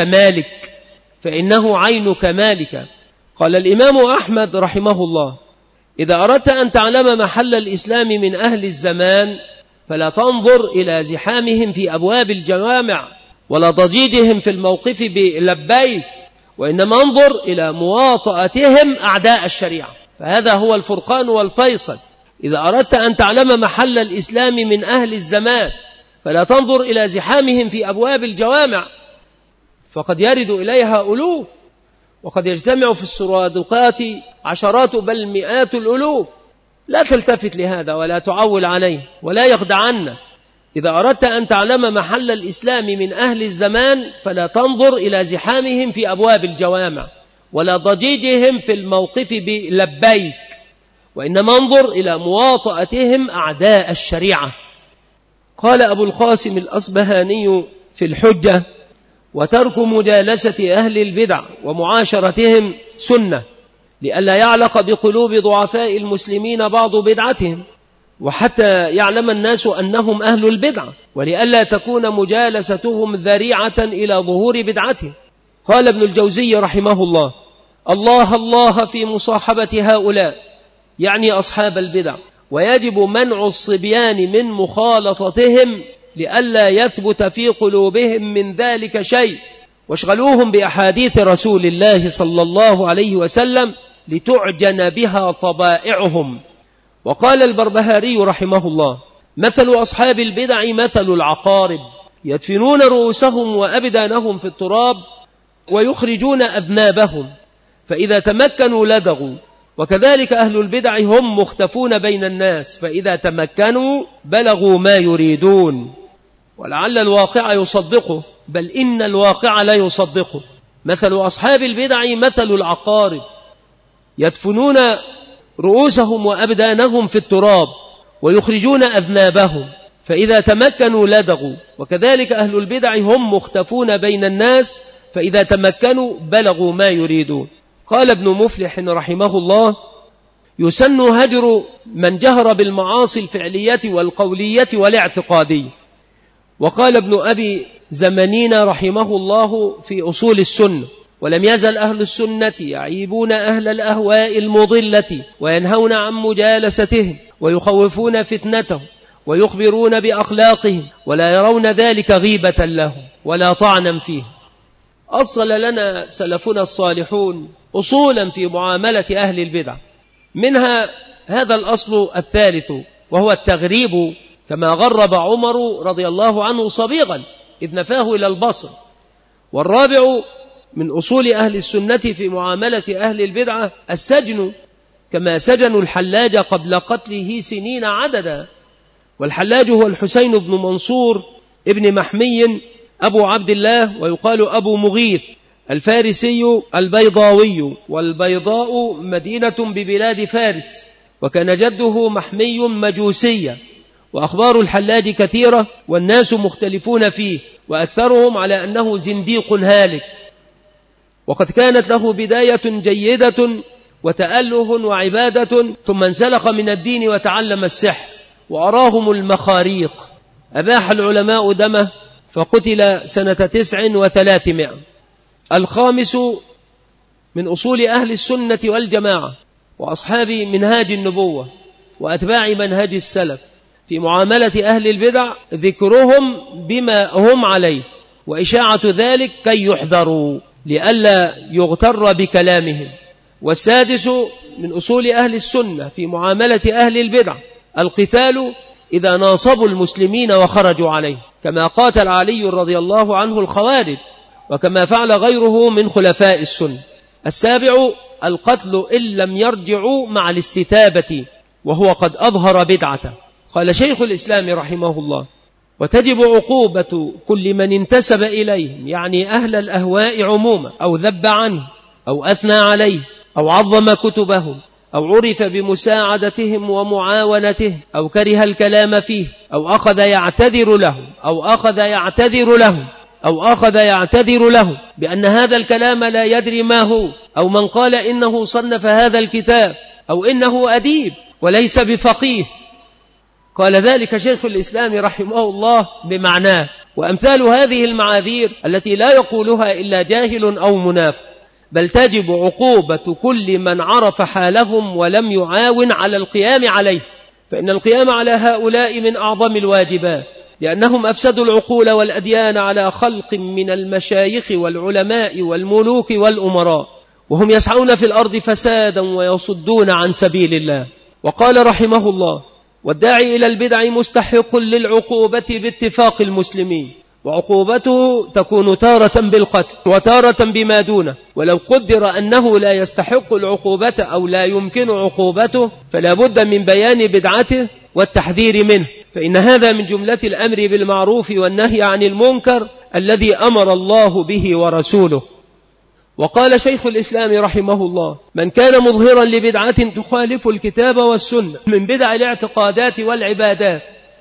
عينك مالك. قال الإمام أحمد رحمه الله: إذا أردت أن تعلم محل الإسلام من أهل الزمان فلا تنظر إلى زحامهم في أبواب الجوامع ولا ضجيجهم في الموقف بلبيك، وإنما انظر إلى مواطأتهم أعداء الشريعة، فهذا هو الفرقان والفيصل. إذا أردت أن تعلم محل الإسلام من أهل الزمان فلا تنظر إلى زحامهم في أبواب الجوامع، فقد يرد إليها ألوف، وقد يجتمع في السرادقات عشرات بل مئات الألوف. لا تلتفت لهذا ولا تعول عليه ولا يخدعنا. إذا أردت أن تعلم محل الإسلام من أهل الزمان فلا تنظر إلى زحامهم في أبواب الجوامع ولا ضجيجهم في الموقف بلبيك، وإنما انظر إلى مواطأتهم أعداء الشريعة. قال أبو القاسم الأصبهاني في الحجة: وترك مجالسة أهل البدع ومعاشرتهم سنة، لئلا يعلق بقلوب ضعفاء المسلمين بعض بدعتهم، وحتى يعلم الناس أنهم أهل البدع، ولئلا تكون مجالستهم ذريعة إلى ظهور بدعتهم. قال ابن الجوزي رحمه الله: الله الله في مصاحبة هؤلاء، يعني أصحاب البدع، ويجب منع الصبيان من مخالطتهم لئلا يثبت في قلوبهم من ذلك شيء، واشغلوهم بأحاديث رسول الله صلى الله عليه وسلم لتعجن بها طبائعهم. وقال البربهاري رحمه الله: مثل أصحاب البدع مثل العقارب، يدفنون رؤوسهم وأبدانهم في التراب ويخرجون أذنابهم، فإذا تمكنوا لدغوا. وكذلك أهل البدع هم مختفون بين الناس، فإذا تمكنوا بلغوا ما يريدون. ولعل الواقع يصدقه، بل إن الواقع لا يصدقه. مثل أصحاب البدع مثل العقارب، يدفنون رؤوسهم وأبدانهم في التراب ويخرجون أذنابهم، فإذا تمكنوا لدغوا. وكذلك أهل البدع هم مختفون بين الناس، فإذا تمكنوا بلغوا ما يريدون. قال ابن مفلح رحمه الله: يسن هجر من جهر بالمعاصي الفعلية والقولية والاعتقادية. وقال ابن أبي زمنين رحمه الله في أصول السنة: ولم يزل أهل السنة يعيبون أهل الأهواء المضلة وينهون عن مجالستهم ويخوفون فتنتهم ويخبرون بأخلاقهم، ولا يرون ذلك غيبة لهم ولا طعنا فيه. أصل لنا سلفنا الصالحون أصولا في معاملة أهل البدع، منها هذا الأصل الثالث، وهو التغريب، كما غرب عمر رضي الله عنه صبيغا إذ نفاه إلى البصر. والرابع من أصول أهل السنة في معاملة أهل البدعة السجن، كما سجنوا الحلاج قبل قتله سنين عددا. والحلاج هو الحسين بن منصور ابن محمي أبو عبد الله، ويقال أبو مغيث، الفارسي البيضاوي، والبيضاء مدينة ببلاد فارس، وكان جده محمي مجوسيا. وأخبار الحلاج كثيرة والناس مختلفون فيه، وأكثرهم على أنه زنديق هالك. وقد كانت له بداية جيدة وتأله وعبادة، ثم انسلخ من الدين وتعلم السحر، وأراهم المخاريق، أباح العلماء دمه فقتل سنة 9 و300. الخامس من أصول أهل السنة والجماعة وأصحاب منهاج النبوة وأتباع منهج السلف في معاملة أهل البدع ذكرهم بما هم عليه وإشاعة ذلك كي يحذروا لئلا يغتر بكلامهم. والسادس من أصول أهل السنة في معاملة أهل البدع القتال إذا ناصبوا المسلمين وخرجوا عليه، كما قاتل علي رضي الله عنه الخوارج وكما فعل غيره من خلفاء السنة. السابع القتل إن لم يرجعوا مع الاستتابة وهو قد أظهر بدعته. قال شيخ الإسلام رحمه الله: وتجب عقوبة كل من انتسب إليهم، يعني أهل الأهواء عموما، أو ذب عنه أو أثنى عليه أو عظم كتبهم أو عرف بمساعدتهم ومعاونتهم أو كره الكلام فيه أو أخذ يعتذر له بأن هذا الكلام لا يدري ما هو، أو من قال إنه صنف هذا الكتاب أو إنه أديب وليس بفقيه. قال ذلك شيخ الإسلام رحمه الله بمعناه. وأمثال هذه المعاذير التي لا يقولها إلا جاهل أو منافق، بل تجب عقوبة كل من عرف حالهم ولم يعاون على القيام عليه، فإن القيام على هؤلاء من أعظم الواجبات، لأنهم أفسدوا العقول والأديان على خلق من المشايخ والعلماء والملوك والأمراء، وهم يسعون في الأرض فسادا ويصدون عن سبيل الله. وقال رحمه الله: والداعي إلى البدع مستحق للعقوبة باتفاق المسلمين، وعقوبته تكون تارة بالقتل وتارة بما دونه، ولو قدر أنه لا يستحق العقوبة أو لا يمكن عقوبته فلا بد من بيان بدعته والتحذير منه، فإن هذا من جملة الأمر بالمعروف والنهي عن المنكر الذي أمر الله به ورسوله. وقال شيخ الإسلام رحمه الله: من كان مظهرا لبدعة تخالف الكتاب والسنة من بدع الاعتقادات والعبادات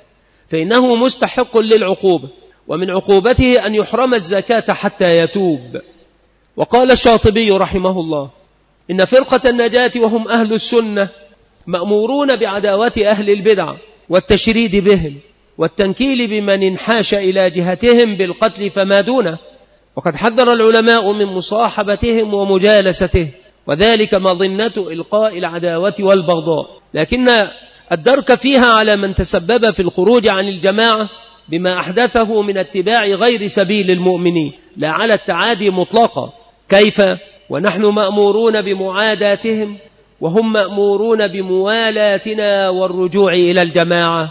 فإنه مستحق للعقوبة، ومن عقوبته أن يحرم الزكاة حتى يتوب. وقال الشاطبي رحمه الله: إن فرقة النجاة وهم أهل السنة مأمورون بعداوة أهل البدع والتشريد بهم والتنكيل بمن انحاش إلى جهتهم بالقتل فما دونه، وقد حذر العلماء من مصاحبتهم ومجالستهم، وذلك مظنة إلقاء العداوة والبغضاء، لكن الدرك فيها على من تسبب في الخروج عن الجماعة بما أحدثه من اتباع غير سبيل المؤمنين، لا على التعادي مطلقا. كيف ونحن مأمورون بمعاداتهم وهم مأمورون بموالاتنا والرجوع إلى الجماعة؟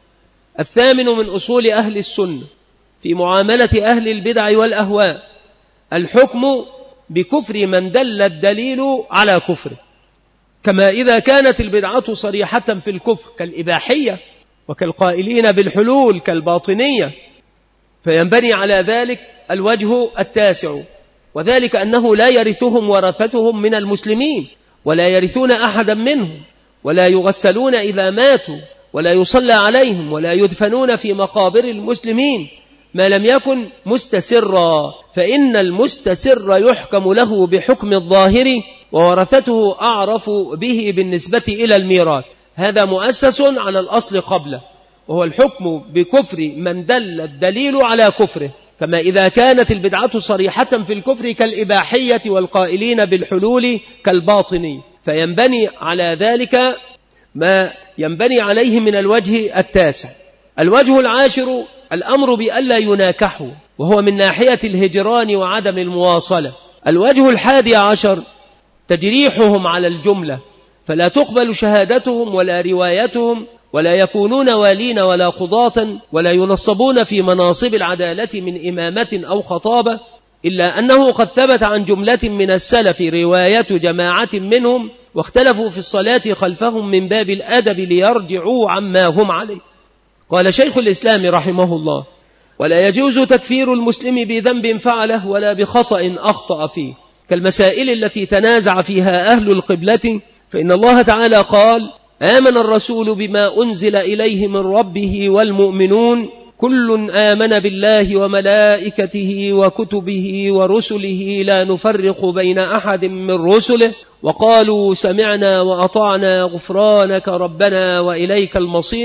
الثامن من أصول أهل السنة في معاملة أهل البدع والأهواء الحكم بكفر من دل الدليل على كفره، كما إذا كانت البدعة صريحة في الكفر كالإباحية وكالقائلين بالحلول كالباطنية، فينبني على ذلك الوجه التاسع، وذلك أنه لا يرثهم ورثتهم من المسلمين، ولا يرثون أحدا منهم، ولا يغسلون إذا ماتوا، ولا يصلى عليهم، ولا يدفنون في مقابر المسلمين ما لم يكن مستسرا، فإن المستسر يحكم له بحكم الظاهر وورثته أعرف به بالنسبة إلى الميراث. هذا مؤسس على الأصل قبله، وهو الحكم بكفر من دل الدليل على كفره، كما إذا كانت البدعة صريحة في الكفر كالإباحية والقائلين بالحلول كالباطني، فينبني على ذلك ما ينبني عليه من الوجه التاسع. الوجه العاشر الأمر بألا يناكحوا، وهو من ناحية الهجران وعدم المواصلة. الوجه 11 تجريحهم على الجملة، فلا تقبل شهادتهم ولا روايتهم، ولا يكونون والين ولا قضاة، ولا ينصبون في مناصب العدالة من إمامة أو خطابة، إلا أنه قد ثبت عن جملة من السلف رواية جماعة منهم واختلفوا في الصلاة خلفهم من باب الأدب ليرجعوا عما هم عليه. قال شيخ الإسلام رحمه الله: ولا يجوز تكفير المسلم بذنب فعله ولا بخطأ أخطأ فيه، كالمسائل التي تنازع فيها أهل القبلة، فإن الله تعالى قال: آمن الرسول بما أنزل إليه من ربه والمؤمنون كل آمن بالله وملائكته وكتبه ورسله لا نفرق بين أحد من رسله وقالوا سمعنا وأطعنا غفرانك ربنا وإليك المصير.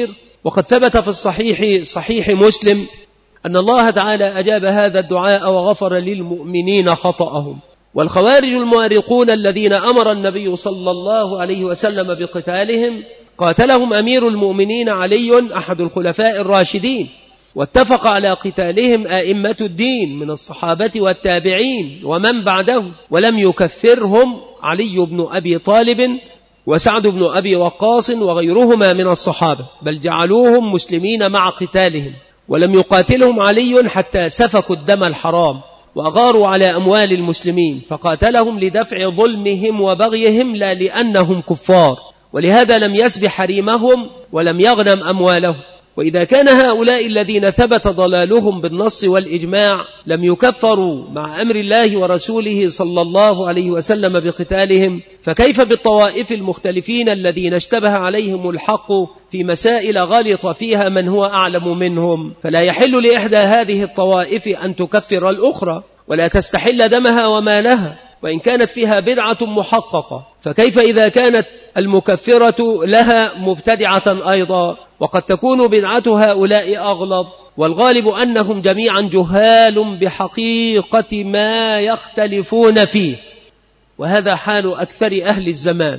وقد ثبت في صحيح مسلم أن الله تعالى أجاب هذا الدعاء وغفر للمؤمنين خطأهم. والخوارج المؤرقون الذين أمر النبي صلى الله عليه وسلم بقتالهم قاتلهم أمير المؤمنين علي أحد الخلفاء الراشدين، واتفق على قتالهم أئمة الدين من الصحابة والتابعين ومن بعدهم، ولم يكفرهم علي بن أبي طالب وسعد بن أبي وقاص وغيرهما من الصحابة، بل جعلوهم مسلمين مع قتالهم، ولم يقاتلهم علي حتى سفكوا الدم الحرام وأغاروا على أموال المسلمين، فقاتلهم لدفع ظلمهم وبغيهم لا لأنهم كفار، ولهذا لم يسب حريمهم ولم يغنم أموالهم. وإذا كان هؤلاء الذين ثبت ضلالهم بالنص والإجماع لم يكفروا مع أمر الله ورسوله صلى الله عليه وسلم بقتالهم، فكيف بالطوائف المختلفين الذين اشتبه عليهم الحق في مسائل غلط فيها من هو أعلم منهم؟ فلا يحل لإحدى هذه الطوائف أن تكفر الأخرى ولا تستحل دمها ومالها وإن كانت فيها بدعة محققة، فكيف إذا كانت المكفرة لها مبتدعة أيضا؟ وقد تكون بدعة هؤلاء أغلظ، والغالب أنهم جميعا جهال بحقيقة ما يختلفون فيه، وهذا حال أكثر أهل الزمان،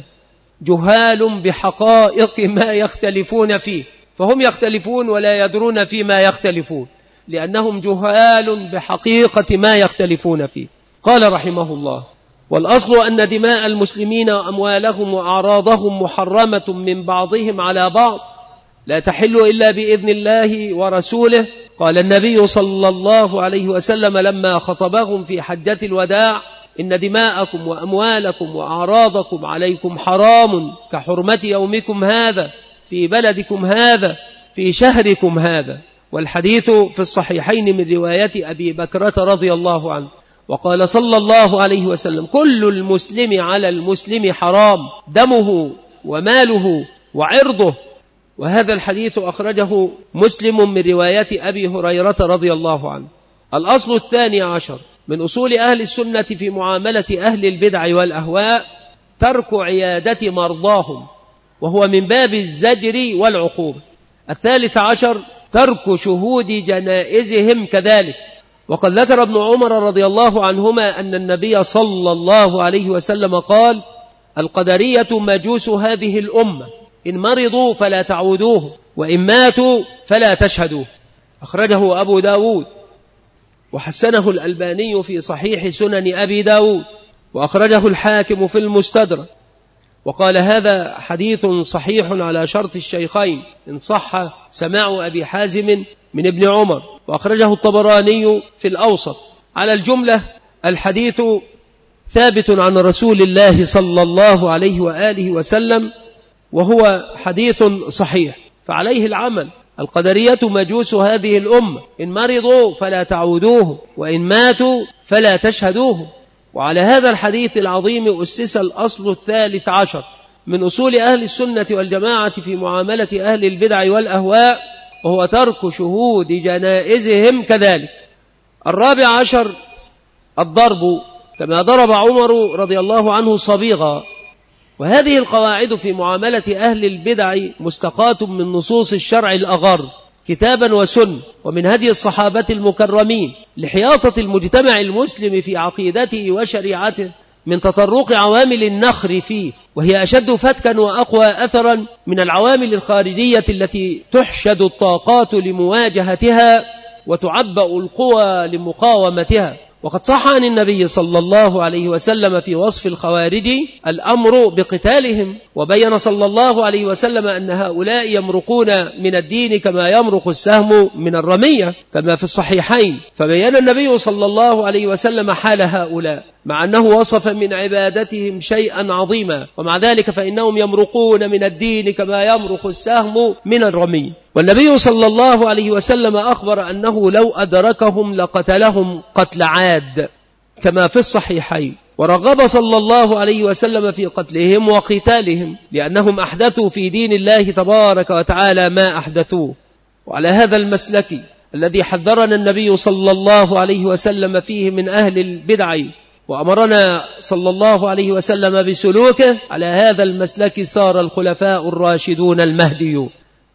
جهال بحقائق ما يختلفون فيه، فهم يختلفون ولا يدرون فيما يختلفون لأنهم جهال بحقيقة ما يختلفون فيه. قال رحمه الله: والأصل أن دماء المسلمين وأموالهم وأعراضهم محرمة من بعضهم على بعض لا تحل إلا بإذن الله ورسوله. قال النبي صلى الله عليه وسلم لما خطبهم في حجة الوداع: إن دماءكم وأموالكم وأعراضكم عليكم حرام كحرمة يومكم هذا في بلدكم هذا في شهركم هذا. والحديث في الصحيحين من رواية أبي بكرة رضي الله عنه. وقال صلى الله عليه وسلم: كل المسلم على المسلم حرام دمه وماله وعرضه. وهذا الحديث أخرجه مسلم من رواية أبي هريرة رضي الله عنه. الأصل 12 من أصول أهل السنة في معاملة أهل البدع والأهواء ترك عيادة مرضاهم، وهو من باب الزجر والعقوبة. 13 ترك شهود جنائزهم كذلك. وقد ذكر ابن عمر رضي الله عنهما أن النبي صلى الله عليه وسلم قال: القدرية مجوس هذه الأمة، إن مرضوا فلا تعودوه وإن ماتوا فلا تشهدوه. أخرجه أبو داود وحسنه الألباني في صحيح سنن أبي داود، وأخرجه الحاكم في المستدرك، وقال هذا حديث صحيح على شرط الشيخين إن صح سماع أبي حازم من ابن عمر، وأخرجه الطبراني في الأوسط. على الجملة الحديث ثابت عن رسول الله صلى الله عليه وآله وسلم، وهو حديث صحيح، فعليه العمل. القدرية مجوس هذه الأمة، إن مرضوا فلا تعودوه وإن ماتوا فلا تشهدوه. وعلى هذا الحديث العظيم أسس الأصل 13 من أصول أهل السنة والجماعة في معاملة أهل البدع والأهواء، وهو ترك شهود جنائزهم كذلك. 14 الضرب، كما ضرب عمر رضي الله عنه صبيغا. وهذه القواعد في معاملة أهل البدع مستقاة من نصوص الشرع الأغر كتابا وسنة، ومن هدي الصحابة المكرمين لحياطة المجتمع المسلم في عقيدته وشريعته من تطرق عوامل النخر فيه، وهي أشد فتكا وأقوى أثرا من العوامل الخارجية التي تحشد الطاقات لمواجهتها وتعبأ القوى لمقاومتها. وقد صح عن النبي صلى الله عليه وسلم في وصف الخوارج الأمر بقتالهم، وبين صلى الله عليه وسلم أن هؤلاء يمرقون من الدين كما يمرق السهم من الرمية كما في الصحيحين. فبين النبي صلى الله عليه وسلم حال هؤلاء، مع أنه وصف من عبادتهم شيئا عظيما، ومع ذلك فإنهم يمرقون من الدين كما يمرق السهم من الرمي. والنبي صلى الله عليه وسلم أخبر أنه لو أدركهم لقتلهم قتل عاد كما في الصحيحين، ورغب صلى الله عليه وسلم في قتلهم وقتالهم لأنهم أحدثوا في دين الله تبارك وتعالى ما أحدثوه. وعلى هذا المسلك الذي حذرنا النبي صلى الله عليه وسلم فيه من أهل البدع وأمرنا صلى الله عليه وسلم بسلوكه، على هذا المسلك صار الخلفاء الراشدون المهديون.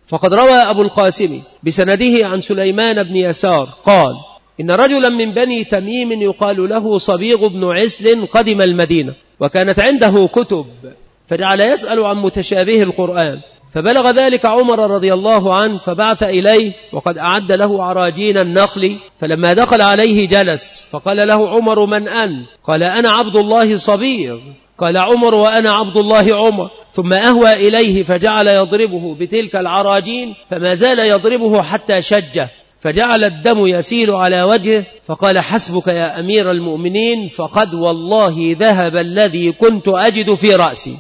فقد روى أبو القاسم بسنده عن سليمان بن يسار قال: إن رجلا من بني تميم يقال له صبيغ بن عسل قدم المدينة، وكانت عنده كتب، فجعل يسأل عن متشابه القرآن، فبلغ ذلك عمر رضي الله عنه فبعث إليه، وقد أعد له عراجين النخل، فلما دخل عليه جلس، فقال له عمر: من أنت؟ قال: أنا عبد الله صبيغ. قال عمر: وأنا عبد الله عمر. ثم أهوى إليه فجعل يضربه بتلك العراجين، فما زال يضربه حتى شجه، فجعل الدم يسيل على وجهه، فقال: حسبك يا أمير المؤمنين، فقد والله ذهب الذي كنت أجد في رأسي.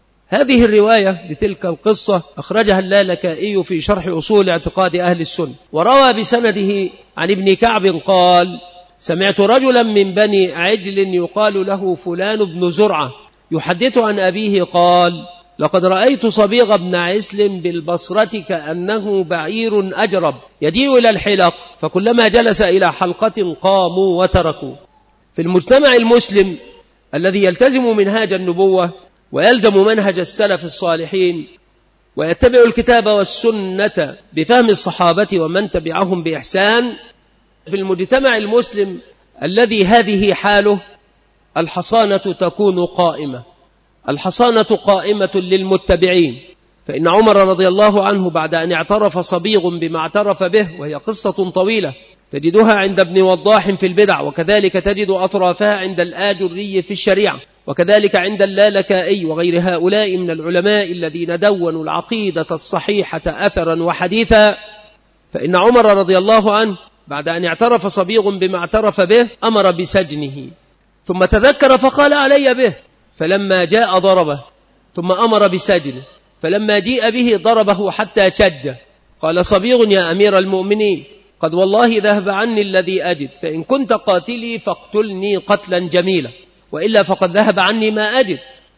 هذه الرواية لتلك القصة أخرجها اللالكائي في شرح أصول اعتقاد أهل السنة، وروى بسنده عن ابن كعب قال: سمعت رجلا من بني عجل يقال له فلان بن زرعة يحدث عن أبيه قال: لقد رأيت صبيغ بن عسل بالبصرة كأنه بعير أجرب يجيء إلى الحلق، فكلما جلس إلى حلقة قاموا وتركوا. في المجتمع المسلم الذي يلتزم منهاج النبوة ويلزم منهج السلف الصالحين ويتبع الكتاب والسنة بفهم الصحابة ومن تبعهم بإحسان، في المجتمع المسلم الذي هذه حاله الحصانة تكون قائمة، الحصانة قائمة للمتبعين. فإن عمر رضي الله عنه بعد أن اعترف صبيغ بما اعترف به، وهي قصة طويلة تجدها عند ابن وضاح في البدع، وكذلك تجد أطرافها عند الآجري في الشريعة، وكذلك عند اللالكائي وغير هؤلاء من العلماء الذين دونوا العقيدة الصحيحة أثرا وحديثا. فإن عمر رضي الله عنه بعد أن اعترف صبيغ بما اعترف به أمر بسجنه، ثم تذكر فقال: علي به، فلما جاء ضربه، ثم أمر بسجنه، فلما جيء به ضربه حتى شج. قال صبيغ: يا أمير المؤمنين، قد والله ذهب عني الذي أجد، فإن كنت قاتلي فاقتلني قتلا جميلا، وإلا فقد ذهب عني ما أجد.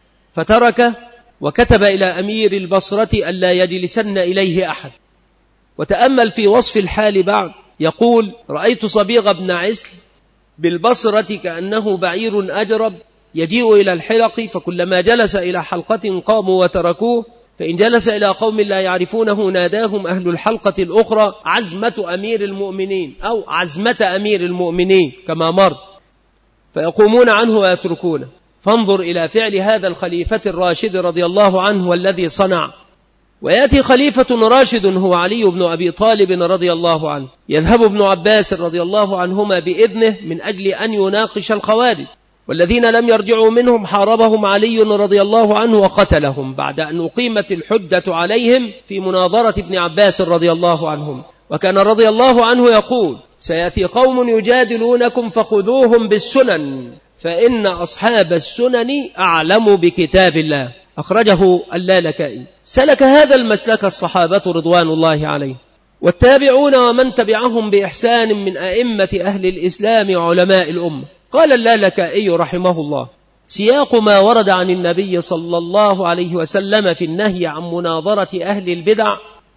فترك وكتب إلى أمير البصرة ألا يجلسن إليه أحد. وتأمل في وصف الحال بعد، يقول: رأيت صبيغ بن عسل بالبصرة كأنه بعير أجرب يجيء إلى الحلق، فكلما جلس إلى حلقة قاموا وتركوه، فإن جلس إلى قوم لا يعرفونه ناداهم أهل الحلقة الأخرى: عزمة أمير المؤمنين، أو عزمة أمير المؤمنين كما مر، فيقومون عنه ويتركونه. فانظر إلى فعل هذا الخليفة الراشد رضي الله عنه والذي صنع. ويأتي خليفة راشد هو علي بن أبي طالب رضي الله عنه، يذهب ابن عباس رضي الله عنهما بإذنه من أجل أن يناقش الخوارج، والذين لم يرجعوا منهم حاربهم علي رضي الله عنه وقتلهم بعد أن أقيمت الحجة عليهم في مناظرة ابن عباس رضي الله عنهم. وكان رضي الله عنه يقول: سيأتي قوم يجادلونكم فخذوهم بالسنن، فإن أصحاب السنن أعلم بكتاب الله. أخرجه اللالكائي. سلك هذا المسلك الصحابة رضوان الله عليه، والتابعون ومن تبعهم بإحسان من أئمة أهل الإسلام وعلماء الأمة. قال اللالكائي رحمه الله: سياق ما ورد عن النبي صلى الله عليه وسلم في النهي عن مناظرة أهل البدع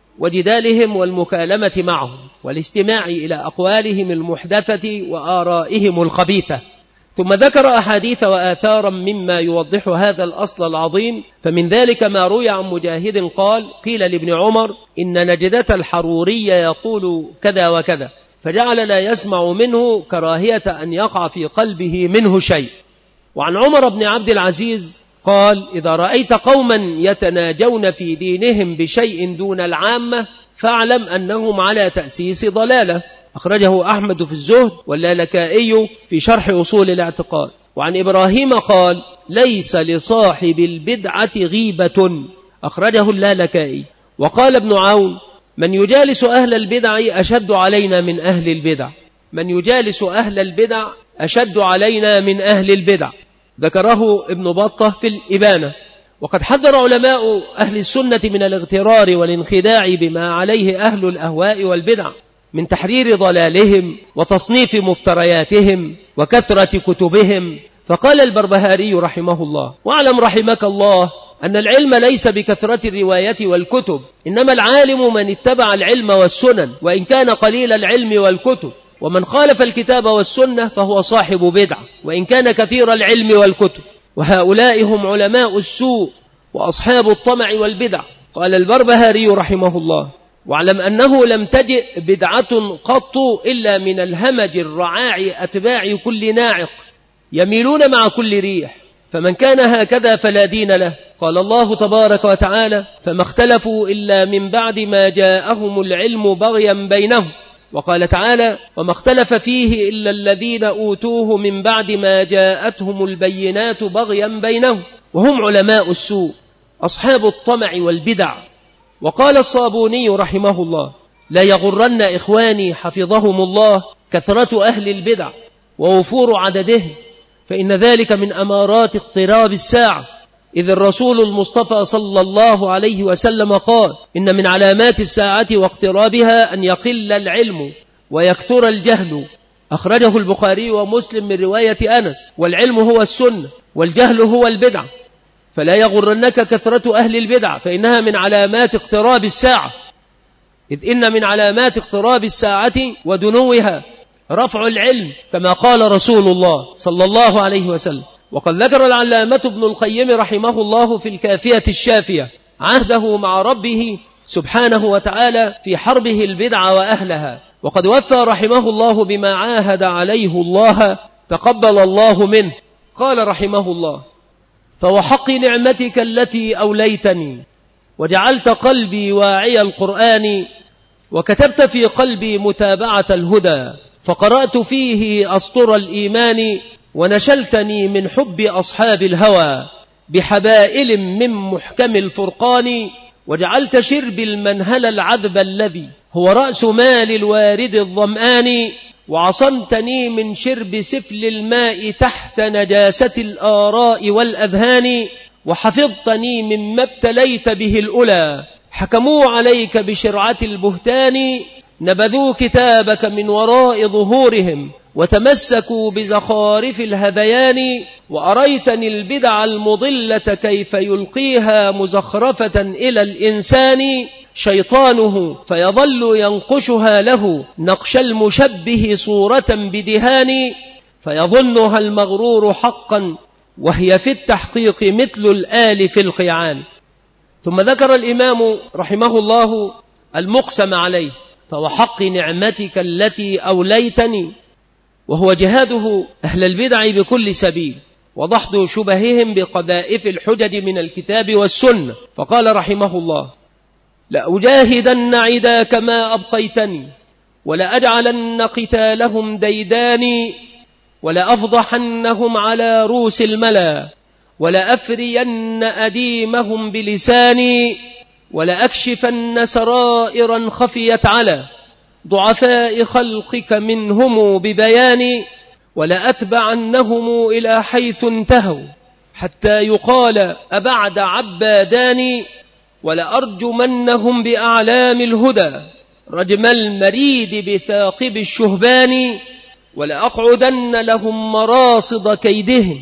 وجدالهم والمكالمة معهم والاستماع إلى أقوالهم المحدثة وآرائهم الخبيثة. ثم ذكر أحاديث وآثارا مما يوضح هذا الأصل العظيم، فمن ذلك ما روي عن مجاهد قال: قيل لابن عمر إن نجدة الحروري يقول كذا وكذا، فجعل لا يسمع منه كراهية أن يقع في قلبه منه شيء. وعن عمر بن عبد العزيز قال: إذا رأيت قوما يتناجون في دينهم بشيء دون العامة فاعلم أنهم على تأسيس ضلالة. أخرجه أحمد في الزهد واللالكائي في شرح أصول الاعتقاد. وعن إبراهيم قال: ليس لصاحب البدعة غيبة. أخرجه اللالكائي. وقال ابن عون: من يجالس أهل البدع أشد علينا من أهل البدع، من يجالس أهل البدع أشد علينا من أهل البدع. ذكره ابن بطة في الإبانة. وقد حذر علماء أهل السنة من الاغترار والانخداع بما عليه أهل الأهواء والبدع من تحرير ضلالهم وتصنيف مفترياتهم وكثرة كتبهم. فقال البربهاري رحمه الله: واعلم رحمك الله أن العلم ليس بكثرة الرواية والكتب، إنما العالم من اتبع العلم والسنن وإن كان قليل العلم والكتب، ومن خالف الكتاب والسنة فهو صاحب بدعة وإن كان كثير العلم والكتب، وهؤلاء هم علماء السوء وأصحاب الطمع والبدع. قال البربهاري رحمه الله: واعلم أنه لم تجئ بدعة قط إلا من الهمج الرعاع أتباع كل ناعق يميلون مع كل ريح، فمن كان هكذا فلا دين له. قال الله تبارك وتعالى: فما اختلفوا إلا من بعد ما جاءهم العلم بغيا بينهم. وقال تعالى: وما اختلف فيه إلا الذين أوتوه من بعد ما جاءتهم البينات بغيا بينهم، وهم علماء السوء أصحاب الطمع والبدع. وقال الصابوني رحمه الله: لا يغرن إخواني حفظهم الله كثرة أهل البدع ووفور عددهم، فإن ذلك من أمارات اقتراب الساعة، إذ الرسول المصطفى صلى الله عليه وسلم قال: إن من علامات الساعة واقترابها أن يقل العلم ويكثر الجهل. أخرجه البخاري ومسلم من رواية أنس. والعلم هو السنة والجهل هو البدع، فلا يغرنك كثرة أهل البدع فإنها من علامات اقتراب الساعة، إذ إن من علامات اقتراب الساعة ودنوها رفع العلم، كما قال رسول الله صلى الله عليه وسلم. وقد ذكر العلامة ابن القيم رحمه الله في الكافية الشافية عهده مع ربه سبحانه وتعالى في حربه البدع وأهلها، وقد وفى رحمه الله بما عاهد عليه الله تقبل الله منه. قال رحمه الله: فوحق نعمتك التي أوليتني وجعلت قلبي واعي القرآن، وكتبت في قلبي متابعة الهدى، فقرأت فيه أسطر الإيمان، ونشلتني من حب أصحاب الهوى بحبائل من محكم الفرقان، وجعلت شرب المنهل العذب الذي هو رأس مال الوارد الظمآن، وعصمتني من شرب سفل الماء تحت نجاسة الآراء والأذهان، وحفظتني مما ابتليت به الأولى حكموا عليك بشرعة البهتان، نبذوا كتابك من وراء ظهورهم وتمسكوا بزخارف الهذيان، وأريتني البدع المضلة كيف يلقيها مزخرفة إلى الإنسان شيطانه، فيظل ينقشها له نقش المشبه صورة بدهان، فيظنها المغرور حقا وهي في التحقيق مثل الآل في القيعان. ثم ذكر الإمام رحمه الله المقسم عليه: فوحق نعمتك التي أوليتني، وهو جهاده أهل البدع بكل سبيل وضحض شبههم بقذائف الحجج من الكتاب والسنة. فقال رحمه الله: لأجاهدن عداك ما أبقيتني، ولأجعلن قتالهم ديداني، ولأفضحنهم على رؤوس الملا، ولأفرين أديمهم بلساني، ولأكشفن سرائرا خفيت على ضعفاء خلقك منهم ببياني، ولأتبعنهم إلى حيث انتهوا حتى يقال أبعد عبادان، ولأرجمنهم بأعلام الهدى رجم المريد بثاقب الشهبان، ولأقعدن لهم مراصد كيدهم،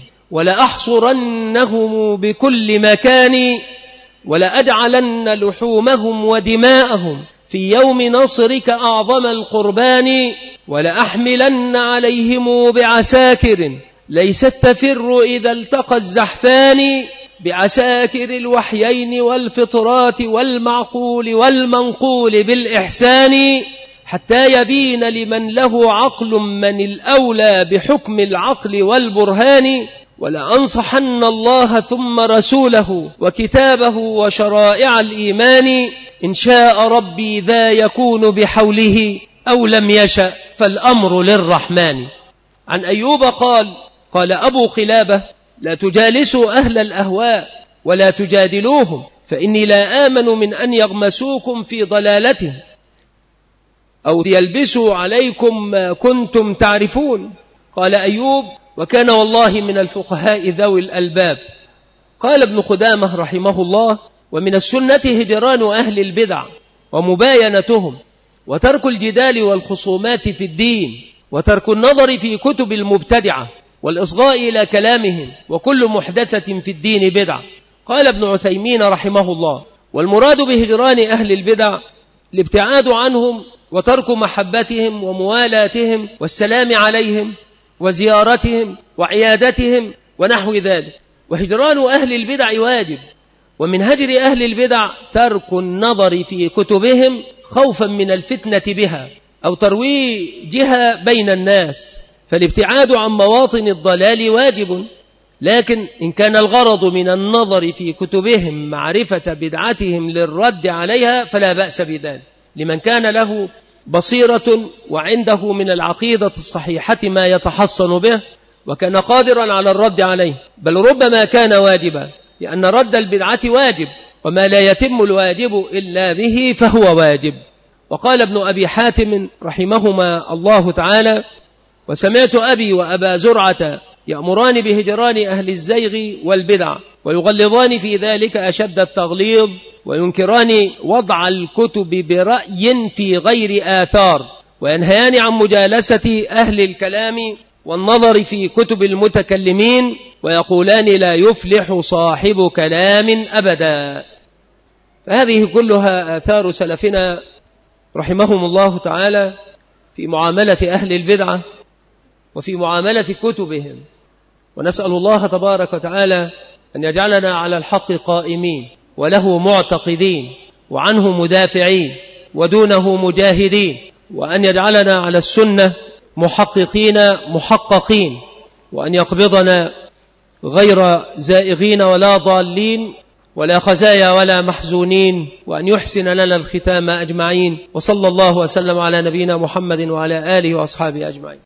ولأحصرنهم بكل مكان، ولأجعلن لحومهم ودماءهم في يوم نصرك أعظم القربان، ولأحملن عليهم بعساكر ليست تفر إذا التقى الزحفان، بعساكر الوحيين والفطرات والمعقول والمنقول بالإحسان، حتى يبين لمن له عقل من الأولى بحكم العقل والبرهان، ولأنصحن الله ثم رسوله وكتابه وشرائع الإيمان، إن شاء ربي ذا يكون بحوله، أو لم يشأ فالأمر للرحمن. عن أيوب قال أبو قلابة: لا تجالسوا أهل الأهواء ولا تجادلوهم، فإني لا آمن من أن يغمسوكم في ضلالتهم أو يلبسوا عليكم ما كنتم تعرفون. قال أيوب: وكان والله من الفقهاء ذوي الألباب. قال ابن خدامة رحمه الله: ومن السنة هجران أهل البدع ومباينتهم، وترك الجدال والخصومات في الدين، وترك النظر في كتب المبتدعة، والإصغاء إلى كلامهم، وكل محدثة في الدين بدع. قال ابن عثيمين رحمه الله: والمراد بهجران أهل البدع الابتعاد عنهم وترك محبتهم وموالاتهم والسلام عليهم وزيارتهم وعيادتهم ونحو ذلك. وهجران أهل البدع واجب، ومن هجر أهل البدع ترك النظر في كتبهم خوفا من الفتنة بها أو ترويجها بين الناس، فالابتعاد عن مواطن الضلال واجب. لكن إن كان الغرض من النظر في كتبهم معرفة بدعتهم للرد عليها فلا بأس بذلك، لمن كان له بصيرة وعنده من العقيدة الصحيحة ما يتحصن به وكان قادرا على الرد عليه، بل ربما كان واجبا، لأن رد البدعة واجب، وما لا يتم الواجب إلا به فهو واجب. وقال ابن أبي حاتم رحمهما الله تعالى: وسمعت أبي وأبا زرعة يأمران بهجران أهل الزيغ والبدع، ويغلظان في ذلك أشد التغليظ، وينكران وضع الكتب برأي في غير آثار، وينهيان عن مجالسة أهل الكلام والنظر في كتب المتكلمين، ويقولان لا يفلح صاحب كلام أبدا. فهذه كلها آثار سلفنا رحمهم الله تعالى في معاملة أهل البدعة وفي معاملة كتبهم، ونسأل الله تبارك وتعالى أن يجعلنا على الحق قائمين وله معتقدين وعنه مدافعين ودونه مجاهدين، وأن يجعلنا على السنة محققين محققين، وأن يقبضنا غير زائغين ولا ضالين ولا خزايا ولا محزونين، وأن يحسن لنا الختام أجمعين. وصلى الله وسلم على نبينا محمد وعلى آله وأصحابه أجمعين.